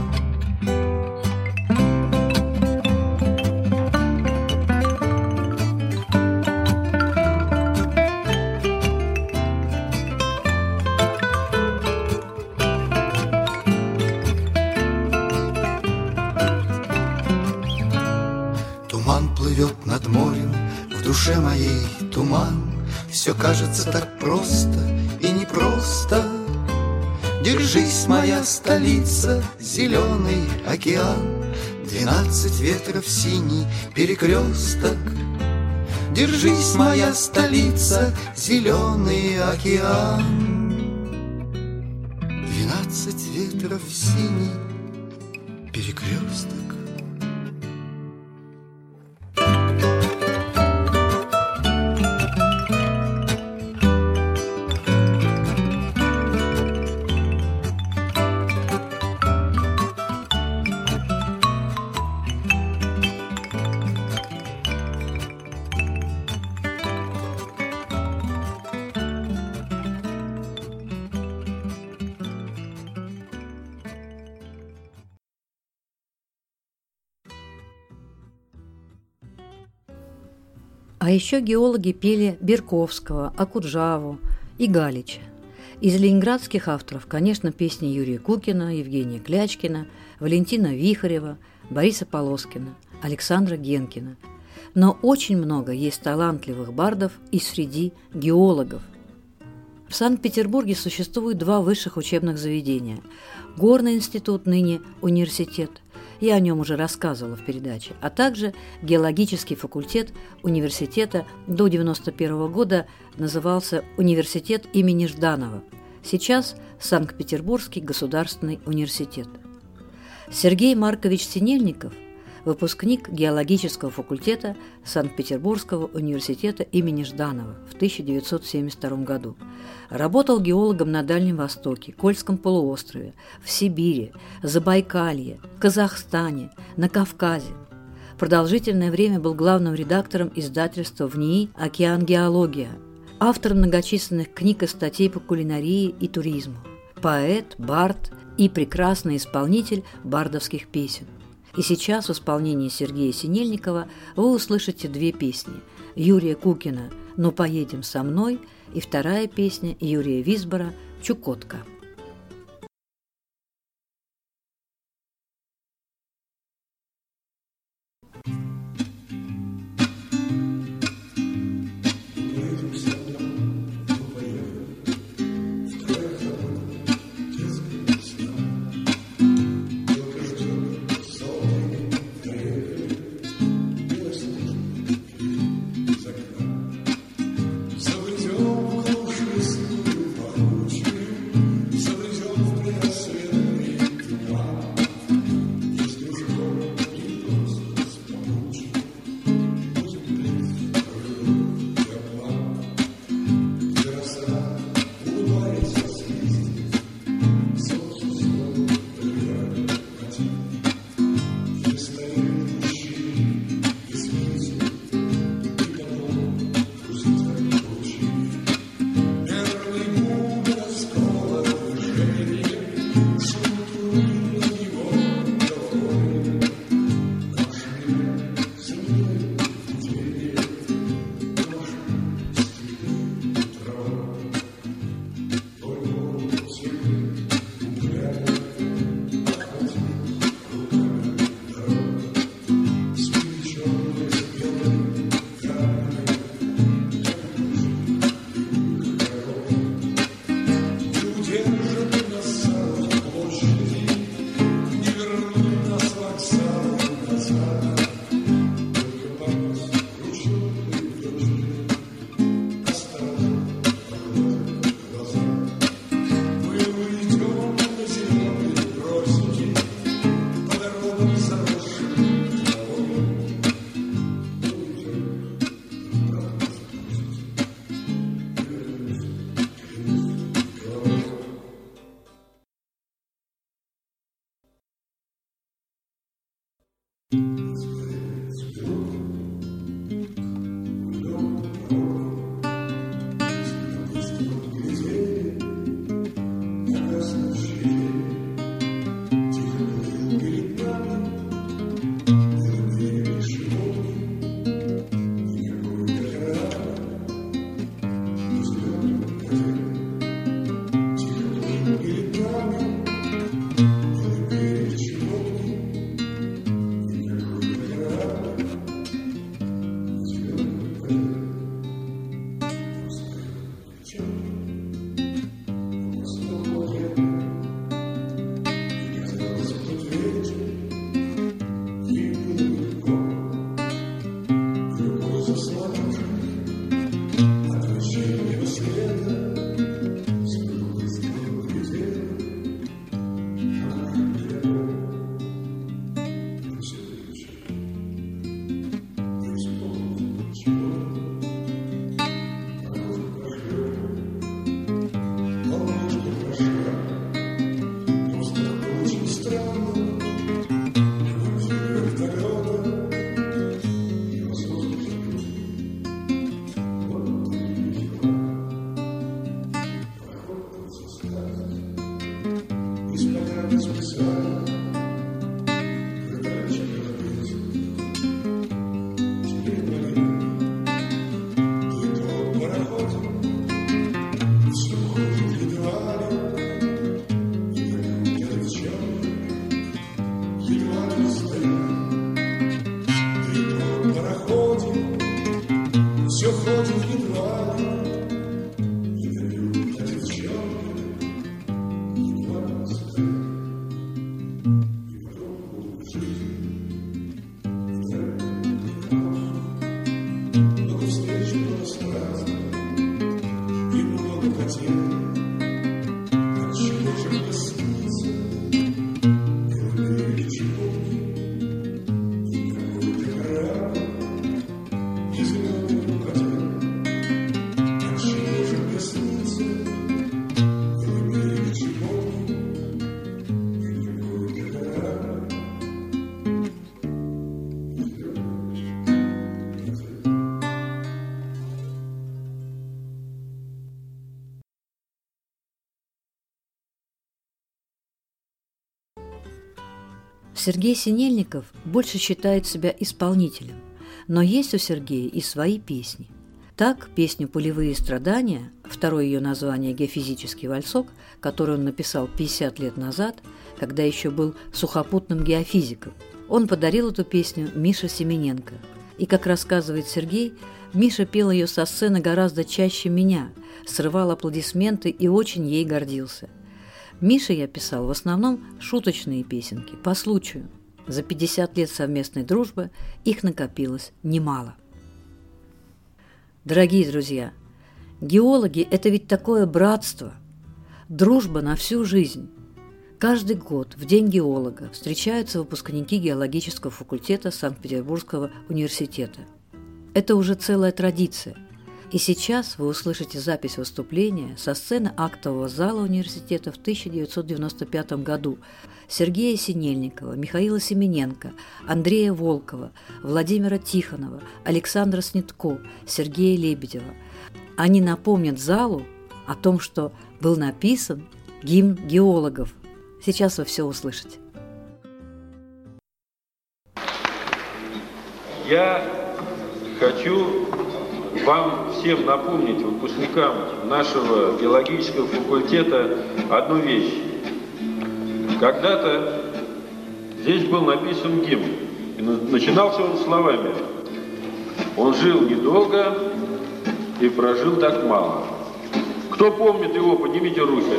Туман плывет над морем, в душе моей туман. Все кажется так просто и непросто. Держись, моя столица, зеленый океан, двенадцать ветров синий перекресток. Держись, моя столица, зеленый океан, двенадцать ветров синий перекресток. А еще геологи пели Берковского, Акуджаву и Галича. Из ленинградских авторов, конечно, песни Юрия Кукина, Евгения Клячкина, Валентина Вихарева, Бориса Полоскина, Александра Генкина. Но очень много есть талантливых бардов и среди геологов. В Санкт-Петербурге существует два высших учебных заведения. Горный институт, ныне университет, я о нем уже рассказывала в передаче, а также геологический факультет университета до девяносто первого года назывался Университет имени Жданова, сейчас Санкт-Петербургский государственный университет. Сергей Маркович Синельников – выпускник геологического факультета Санкт-Петербургского университета имени Жданова в тысяча девятьсот семьдесят втором году. Работал геологом на Дальнем Востоке, Кольском полуострове, в Сибири, Забайкалье, Казахстане, на Кавказе. Продолжительное время был главным редактором издательства в НИИ «Океан Геология», автор многочисленных книг и статей по кулинарии и туризму, поэт, бард и прекрасный исполнитель бардовских песен. И сейчас в исполнении Сергея Синельникова вы услышите две песни Юрия Кукина «Ну поедем со мной» и вторая песня Юрия Висбора «Чукотка». Сергей Синельников больше считает себя исполнителем, но есть у Сергея и свои песни. Так, песню «Полевые страдания», второе ее название «Геофизический вальсок», которую он написал пятьдесят лет назад, когда еще был сухопутным геофизиком, он подарил эту песню Мише Семененко. И, как рассказывает Сергей, Миша пел ее со сцены гораздо чаще меня, срывал аплодисменты и очень ей гордился. Мише я писал в основном шуточные песенки, по случаю. За пятьдесят лет совместной дружбы их накопилось немало. Дорогие друзья, геологи – это ведь такое братство, дружба на всю жизнь. Каждый год в День геолога встречаются выпускники геологического факультета Санкт-Петербургского университета. Это уже целая традиция. И сейчас вы услышите запись выступления со сцены актового зала университета в тысяча девятьсот девяносто пятом году Сергея Синельникова, Михаила Семененко, Андрея Волкова, Владимира Тихонова, Александра Снитко, Сергея Лебедева. Они напомнят залу о том, что был написан гимн геологов. Сейчас вы все услышите. Я хочу вам всем напомнить, выпускникам нашего геологического факультета, одну вещь. Когда-то здесь был написан гимн, и начинался он словами: «Он жил недолго и прожил так мало». Кто помнит его, поднимите руки.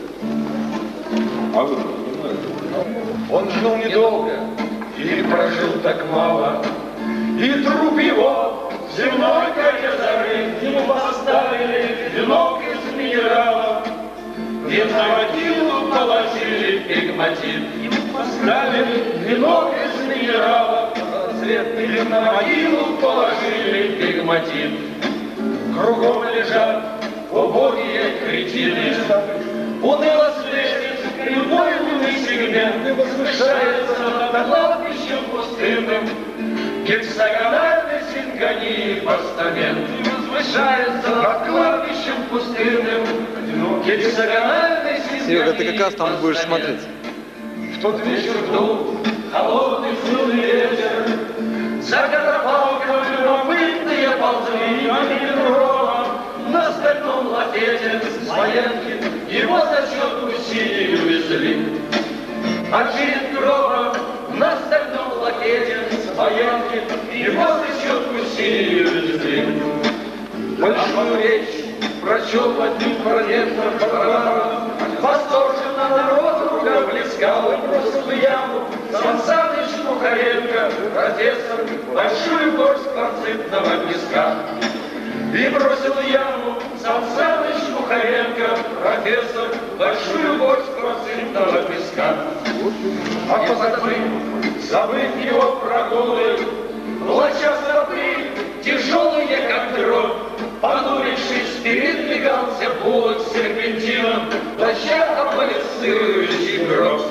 А вы понимаете? Он жил недолго и прожил так мало, и труп его в земной коре зарыт, ему поставили венок из минералов, и на могилу положили пигматит. Ему поставили венок из минералов, и на могилу положили пигматит. Кругом лежат убогие кретины, уныло светит любой лунный сегмент, и возвышается над кладбищем пустынным гексагональный сингонии постамент. И возвышается над кладбищем пустынным гексагональный сингонии. Серега, ты как раз там будешь смотреть. В тот вечер дул холодный злый ветер, за катафалком любопытные ползли, а Миллерома на стальном лафете с военки его за счет усилий увезли. А перед гробом на стальном лафете с военки его за счет усилий увезли. Большую речь прочел один проректор Патраров, восторженно народ рукоплескал и бросил в яму Сан Саныч Мухаренко, профессор, большую горсть кварцитного песка. И бросил в яму Сан Саныч Мухаренко, профессор, большую горсть кварцитного песка. А позабыв, забыв его прогулы, плача стопы, тяжелые как гроб, понурившись, передвигался булок с серпентином, плаща аполисцирующий гроб.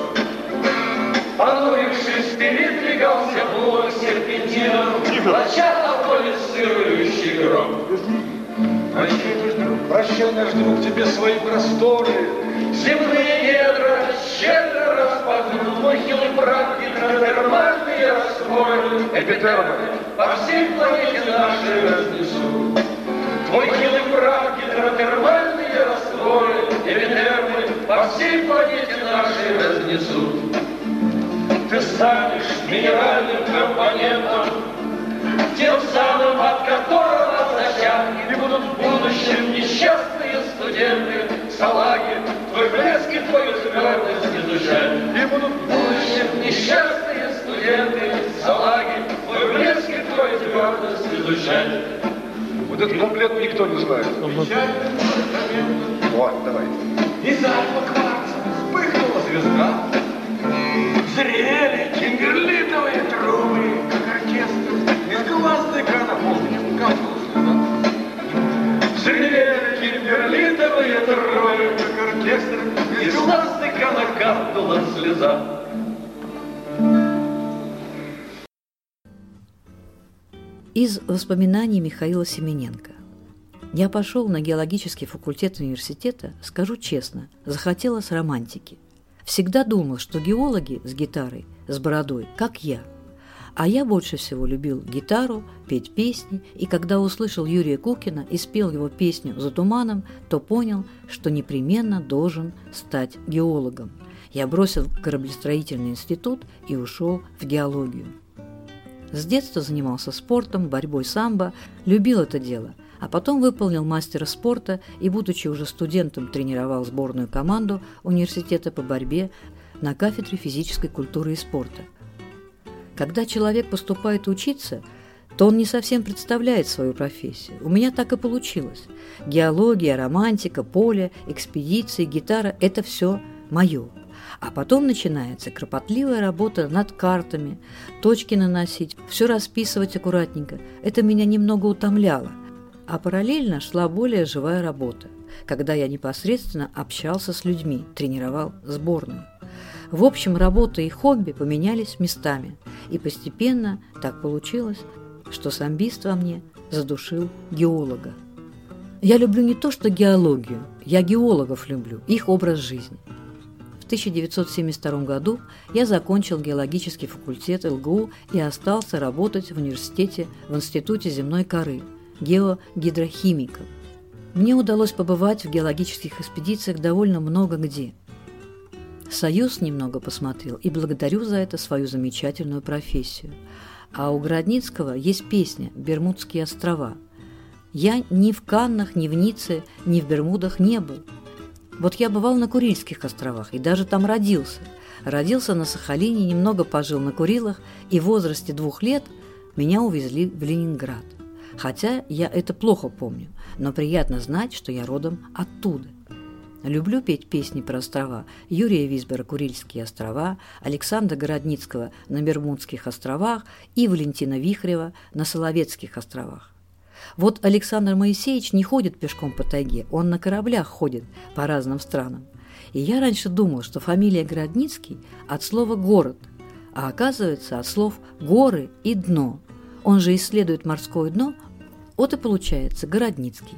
Понурившись, передвигался булок с серпентином, плаща аполисцирующий гроб. Прощай, наш друг, прощай, наш друг, тебе свои просторы, земные недра щедро распахнут, мой хилый брат, гидротермальные растворы, эпитермы по всей планете нашей разнесу. Твой хилый брат, гидротермальные растворы, эпитермы по всей планете нашей разнесут. Ты станешь минеральным компонентом, тем самым, от которого зачатки, и будут в будущем несчастные студенты салаги твой блеск и твою твердость изучать. И будут в будущем несчастные студенты салаги твой блеск и твою твердость изучать. Вот этот комплект никто не знает. Вот, давай. Из альпа кварца вспыхнула звезда. Зрели кимберлитовые трубы, как оркестр. Из глаз экрана помнишь, капнула слеза. Зрели кимберлитовые трубы, как оркестр. Из глаз экрана капнула слеза. Из воспоминаний Михаила Семененко. Я пошел на геологический факультет университета, скажу честно, захотелось романтики. Всегда думал, что геологи с гитарой, с бородой, как я. А я больше всего любил гитару, петь песни, и когда услышал Юрия Кукина и спел его песню «За туманом», то понял, что непременно должен стать геологом. Я бросил кораблестроительный институт и ушел в геологию. С детства занимался спортом, борьбой самбо, любил это дело, а потом выполнил мастера спорта и, будучи уже студентом, тренировал сборную команду университета по борьбе на кафедре физической культуры и спорта. Когда человек поступает учиться, то он не совсем представляет свою профессию. У меня так и получилось. Геология, романтика, поле, экспедиции, гитара – это все мое. А потом начинается кропотливая работа над картами, точки наносить, все расписывать аккуратненько. Это меня немного утомляло. А параллельно шла более живая работа, когда я непосредственно общался с людьми, тренировал сборную. В общем, работа и хобби поменялись местами, и постепенно так получилось, что самбист во мне задушил геолога. Я люблю не то что геологию, я геологов люблю, их образ жизни. В тысяча девятьсот семьдесят втором году я закончил геологический факультет эл гэ у и остался работать в университете в Институте земной коры, геогидрохимиком. Мне удалось побывать в геологических экспедициях довольно много где. Союз немного посмотрел, и благодарю за это свою замечательную профессию. А у Городницкого есть песня «Бермудские острова». Я ни в Каннах, ни в Ницце, ни в Бермудах не был. Вот я бывал на Курильских островах и даже там родился. Родился на Сахалине, немного пожил на Курилах, и в возрасте двух лет меня увезли в Ленинград. Хотя я это плохо помню, но приятно знать, что я родом оттуда. Люблю петь песни про острова Юрия Висбора «Курильские острова», Александра Городницкого на Бермудских островах и Валентина Вихрева на Соловецких островах. Вот Александр Моисеевич не ходит пешком по тайге, он на кораблях ходит по разным странам. И я раньше думал, что фамилия Городницкий от слова «город», а оказывается от слов «горы» и «дно». Он же исследует морское дно, вот и получается Городницкий.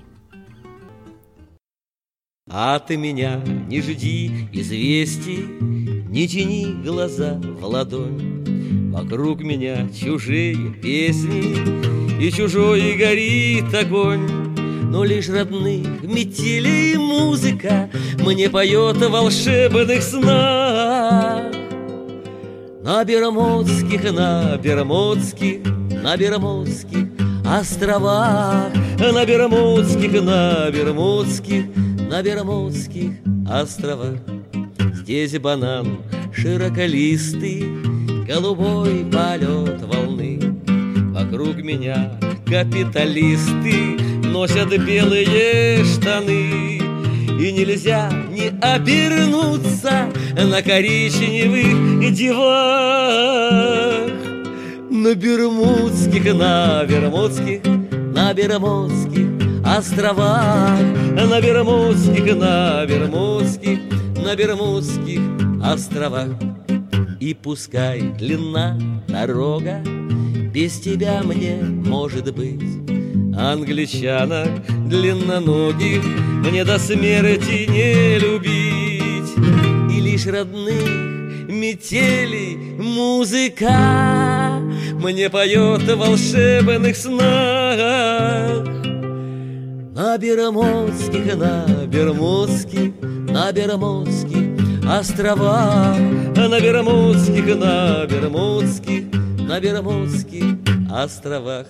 А ты меня не жди известий, не тяни глаза в ладонь. Вокруг меня чужие песни, и чужой горит огонь. Но лишь родных метелей музыка мне поет о волшебных снах. На Бермудских, на Бермудских, на Бермудских островах, на Бермудских, на Бермудских, на Бермудских островах. Здесь банан широколистый, голубой полет волны. Вокруг меня капиталисты носят белые штаны. И нельзя не обернуться на коричневых дивах. На Бермудских, на Бермудских, на Бермудских островах, на Бермудских, на Бермудских, на Бермудских островах. И пускай длинна дорога, без тебя мне, может быть, англичанок длинноногих мне до смерти не любить. И лишь родных метелей музыка мне поет о волшебных снах. На Бермудских, на Бермудских, на Бермудских островах, на Бермудских, на Бермудских, на Бермудских островах.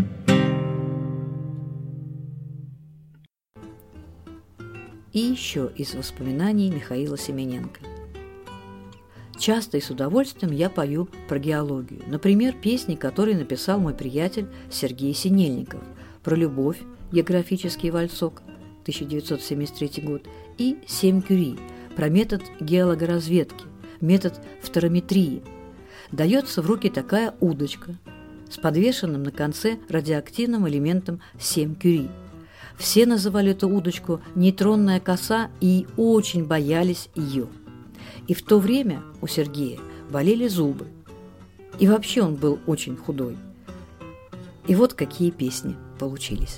И еще из воспоминаний Михаила Семененко. Часто и с удовольствием я пою про геологию. Например, песни, которые написал мой приятель Сергей Синельников, про любовь, географический вальсок, тысяча девятьсот семьдесят третий год, и «семь Кюри» про метод геологоразведки, метод фторометрии. Дается в руки такая удочка с подвешенным на конце радиоактивным элементом семь Кюри. Все называли эту удочку «нейтронная коса» и очень боялись ее. И в то время у Сергея болели зубы. И вообще он был очень худой. И вот какие песни получились.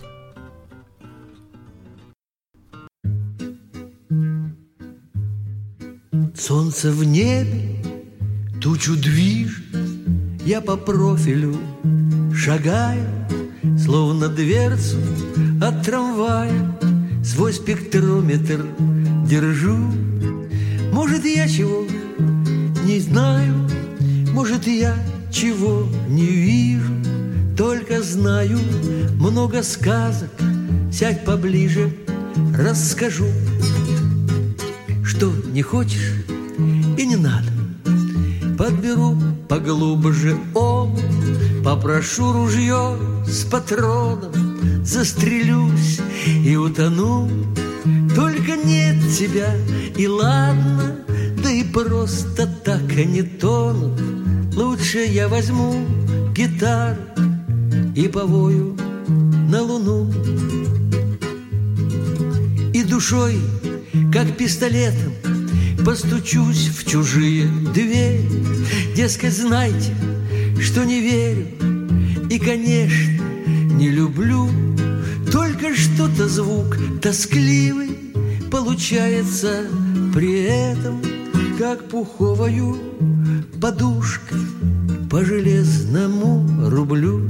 Солнце в небе, тучу движет, я по профилю шагаю, словно дверцу от трамвая, свой спектрометр держу. Может, я чего не знаю, может, я чего не вижу, только знаю много сказок. Сядь поближе, расскажу. Что не хочешь и не надо, подберу поглубже ом, попрошу ружье с патроном, застрелюсь и утону. Только нет тебя, и ладно, да и просто так они тонут. Лучше я возьму гитару и повою на луну. И душой, как пистолетом, постучусь в чужие двери. Дескать, знайте, что не верю и, конечно, не люблю. Только что-то звук тоскливый получается при этом, как пуховою подушкой по железному рублю.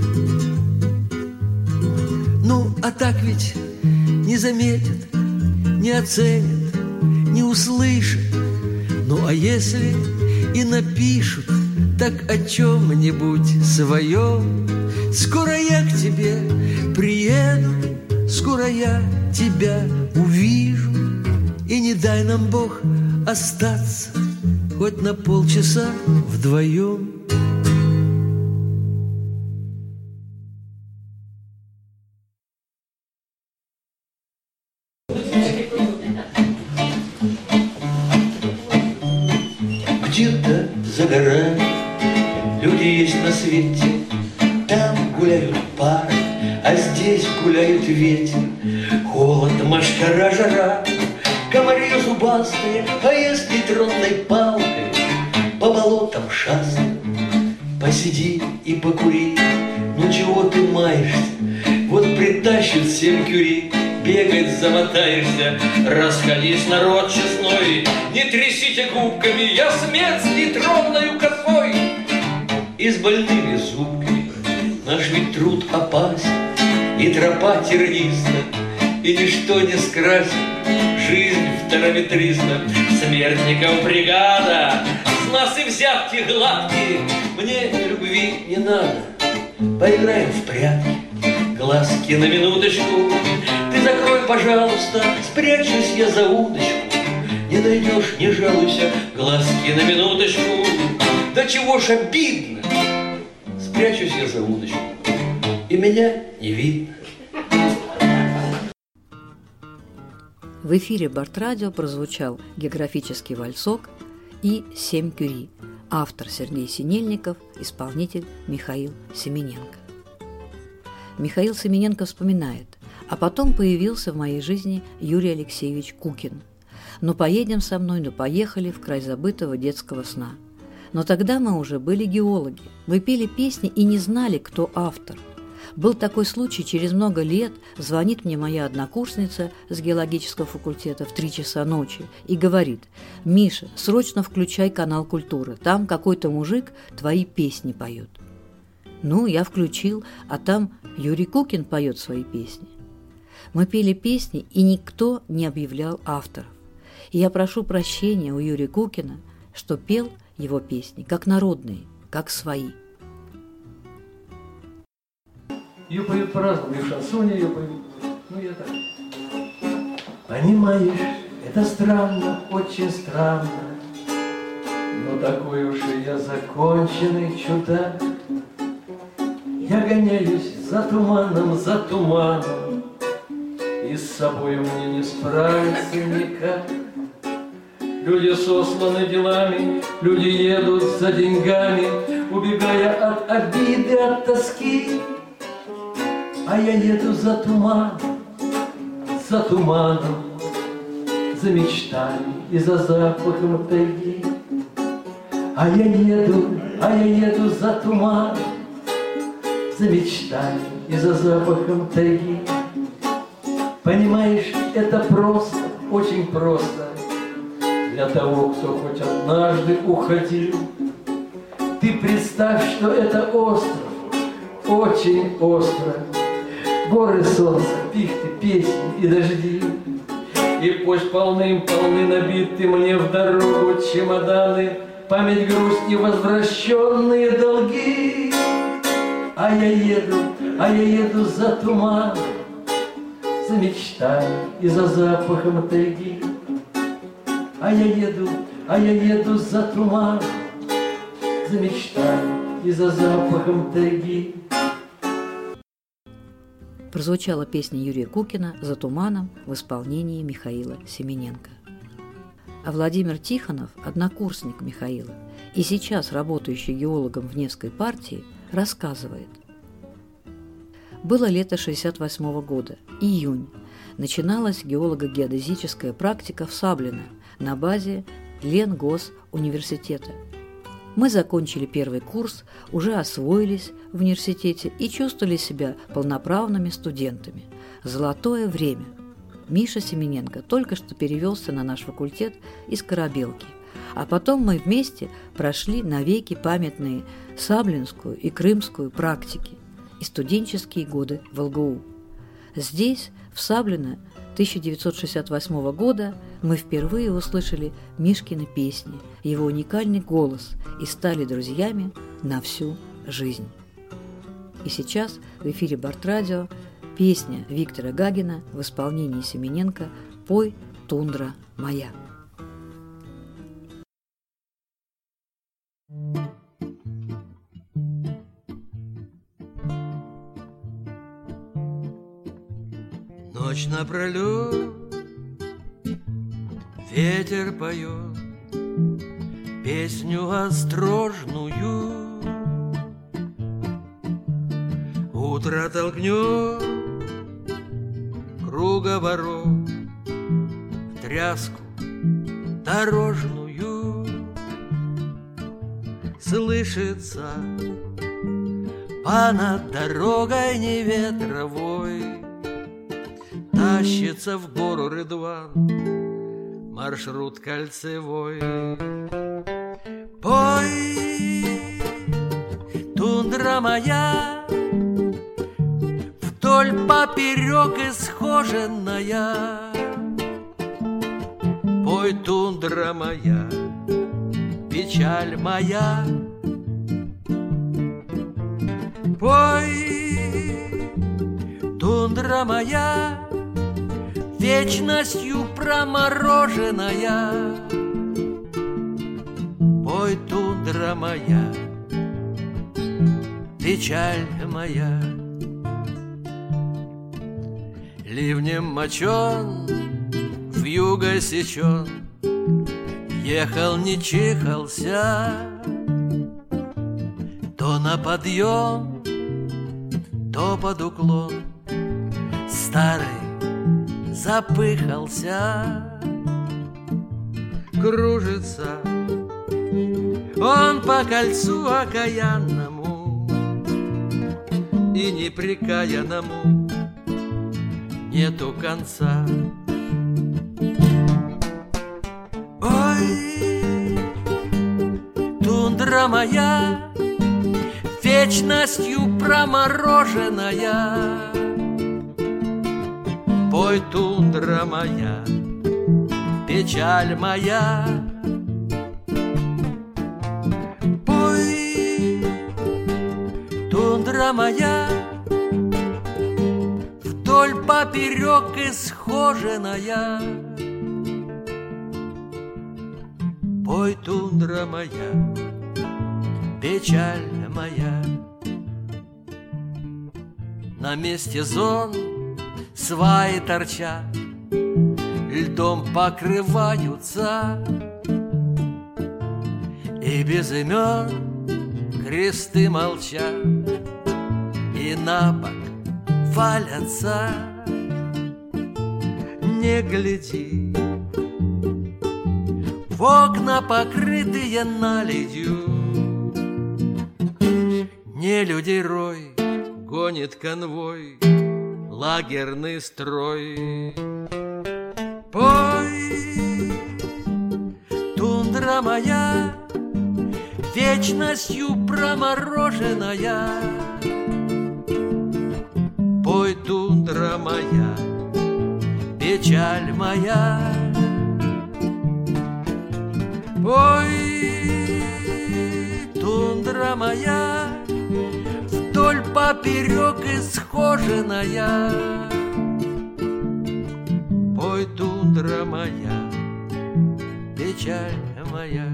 Ну, а так ведь не заметят, не оценят, не услышат. Ну, а если и напишут, так о чем-нибудь своем. Скоро я к тебе приеду, скоро я тебя увижу. И не дай нам Бог остаться хоть на полчаса вдвоем. Где-то за горами люди есть на свете, там гуляют пары, а здесь гуляет ветер. Холод, мошкара, жара, комарье зубастые, а я с нейтронной палкой по болотам шастаю. Посиди и покури, ну чего ты маешься? Вот притащит семь Кюри, бегать замотаешься. Расходись, народ честной, не трясите губками, я смерть с нейтронною косой. И с больными зубками наш ведь труд опасен, и тропа терниста, и ничто не скрасит жизнь второметриста. Смертников бригада, с нас и взятки гладкие, мне любви не надо. Поиграем в прятки, глазки на минуточку. Ты закрой, пожалуйста, спрячусь я за удочку. Не найдешь, не жалуйся, глазки на минуточку. Да чего ж обидно, спрячусь я за удочку, и меня не видно. В эфире Бартрадио прозвучал географический вальсок и «семь Кюри». Автор Сергей Синельников, исполнитель Михаил Семененко. Михаил Семененко вспоминает: а потом появился в моей жизни Юрий Алексеевич Кукин. Ну поедем со мной, ну поехали в край забытого детского сна. Но тогда мы уже были геологи. Мы пели песни и не знали, кто автор. Был такой случай, через много лет звонит мне моя однокурсница с геологического факультета в три часа ночи и говорит: «Миша, срочно включай канал «Культура», там какой-то мужик твои песни поет». Ну, я включил, а там Юрий Кукин поет свои песни. Мы пели песни, и никто не объявлял авторов. И я прошу прощения у Юрия Кукина, что пел его песни как народные, как свои. Ее поют по-разному, и в шансоне ее поют. Ну, я так. Понимаешь, это странно, очень странно, но такой уж и я законченный чудак. Я гоняюсь за туманом, за туманом, И с собой мне не справиться никак. Люди сосланы делами, люди едут за деньгами, убегая от обиды, от тоски. А я еду за туманом, за туманом, за мечтами и за запахом тайги. А я еду, а я еду за туманом, за мечтами и за запахом тайги. Понимаешь, это просто, очень просто для того, кто хоть однажды уходил. Ты представь, что это остров, очень остров. Горы, солнце, пихты, песни и дожди. И пусть полным-полны набиты мне в дорогу чемоданы, память, грусть и возвращенные долги. А я еду, а я еду за туманом, за мечтами и за запахом тайги. А я еду, а я еду за туманом, за мечтами и за запахом тайги. Прозвучала песня Юрия Кукина «За туманом» в исполнении Михаила Семененко. А Владимир Тихонов, однокурсник Михаила и сейчас работающий геологом в Невской партии, рассказывает. Было лето шестьдесят восьмого года, июнь. Начиналась геолого-геодезическая практика в Саблино на базе Ленгосуниверситета. Мы закончили первый курс, уже освоились в университете и чувствовали себя полноправными студентами. Золотое время. Миша Семененко только что перевелся на наш факультет из Корабелки, а потом мы вместе прошли навеки памятные Саблинскую и Крымскую практики и студенческие годы в ЛГУ. Здесь, в Саблино, тысяча девятьсот шестьдесят восьмого года мы впервые услышали Мишкины песни, его уникальный голос и стали друзьями на всю жизнь. И сейчас в эфире Бартрадио песня Виктора Гагина в исполнении Семененко «Пой, тундра моя». Ночь напролет ветер поет песню острожную. Утро толкнет круговорот в тряску дорожную. Слышится понад дорогой неветровой, тащится в гору Рыдван маршрут кольцевой. Пой, тундра моя, вдоль поперек исхоженная. Пой, тундра моя, печаль моя. Пой, тундра моя, вечностью промороженная. Пой, тундра моя, печаль моя. Ливнем мочен, вьюгой сечен, ехал, не чихался, то на подъем, то под уклон. Старый запыхался, кружится он по кольцу окаянному и непрекаянному нету конца. Ой, тундра моя, вечностью промороженная. Пой, тундра моя, печаль моя. Пой, тундра моя, вдоль поперек исхоженная. Пой, тундра моя, печаль моя. На месте зон сваи торчат, льдом покрываются, и без имен кресты молчат, и на бок валятся. Не гляди в окна, покрытые наледью, не людей рой гонит конвой лагерный строй. Пой, тундра моя, вечностью промороженная. Пой, тундра моя, печаль моя. Пой, тундра моя, вдоль поперек исхоженная. Пой, тундра моя, печаль моя.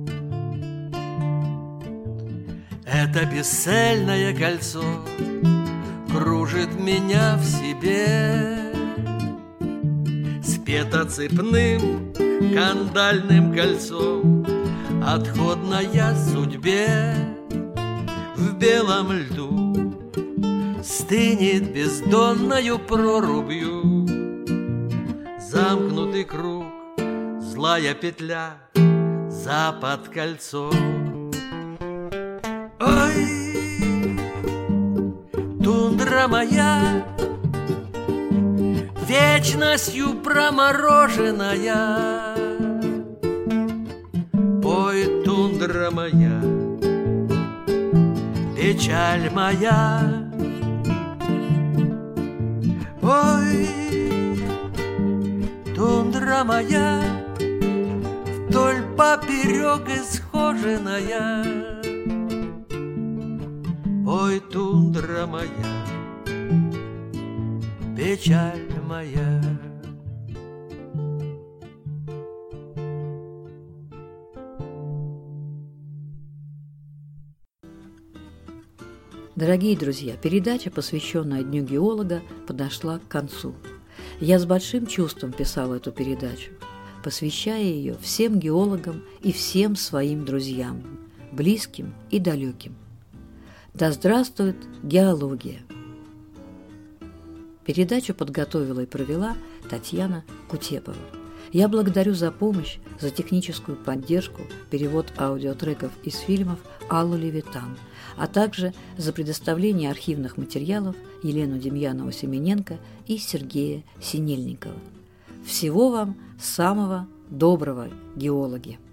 Это бесцельное кольцо кружит меня в себе, спето цепным кандальным кольцом, отходная судьбе. В белом льду стынет бездонною прорубью замкнутый круг, злая петля за под кольцом. Ой, тундра моя, вечностью промороженная. Пой, тундра моя, печаль моя. Ой, тундра моя, вдоль поперек исхоженная. Ой, тундра моя, печаль моя. Дорогие друзья, передача, посвященная Дню геолога, подошла к концу. Я с большим чувством писала эту передачу, посвящая ее всем геологам и всем своим друзьям, близким и далеким. Да здравствует геология! Передачу подготовила и провела Татьяна Кутепова. Я благодарю за помощь, за техническую поддержку, перевод аудиотреков из фильмов Аллу Левитан, а также за предоставление архивных материалов Елену Демьянову-Семененко и Сергея Синельникова. Всего вам самого доброго, геологи!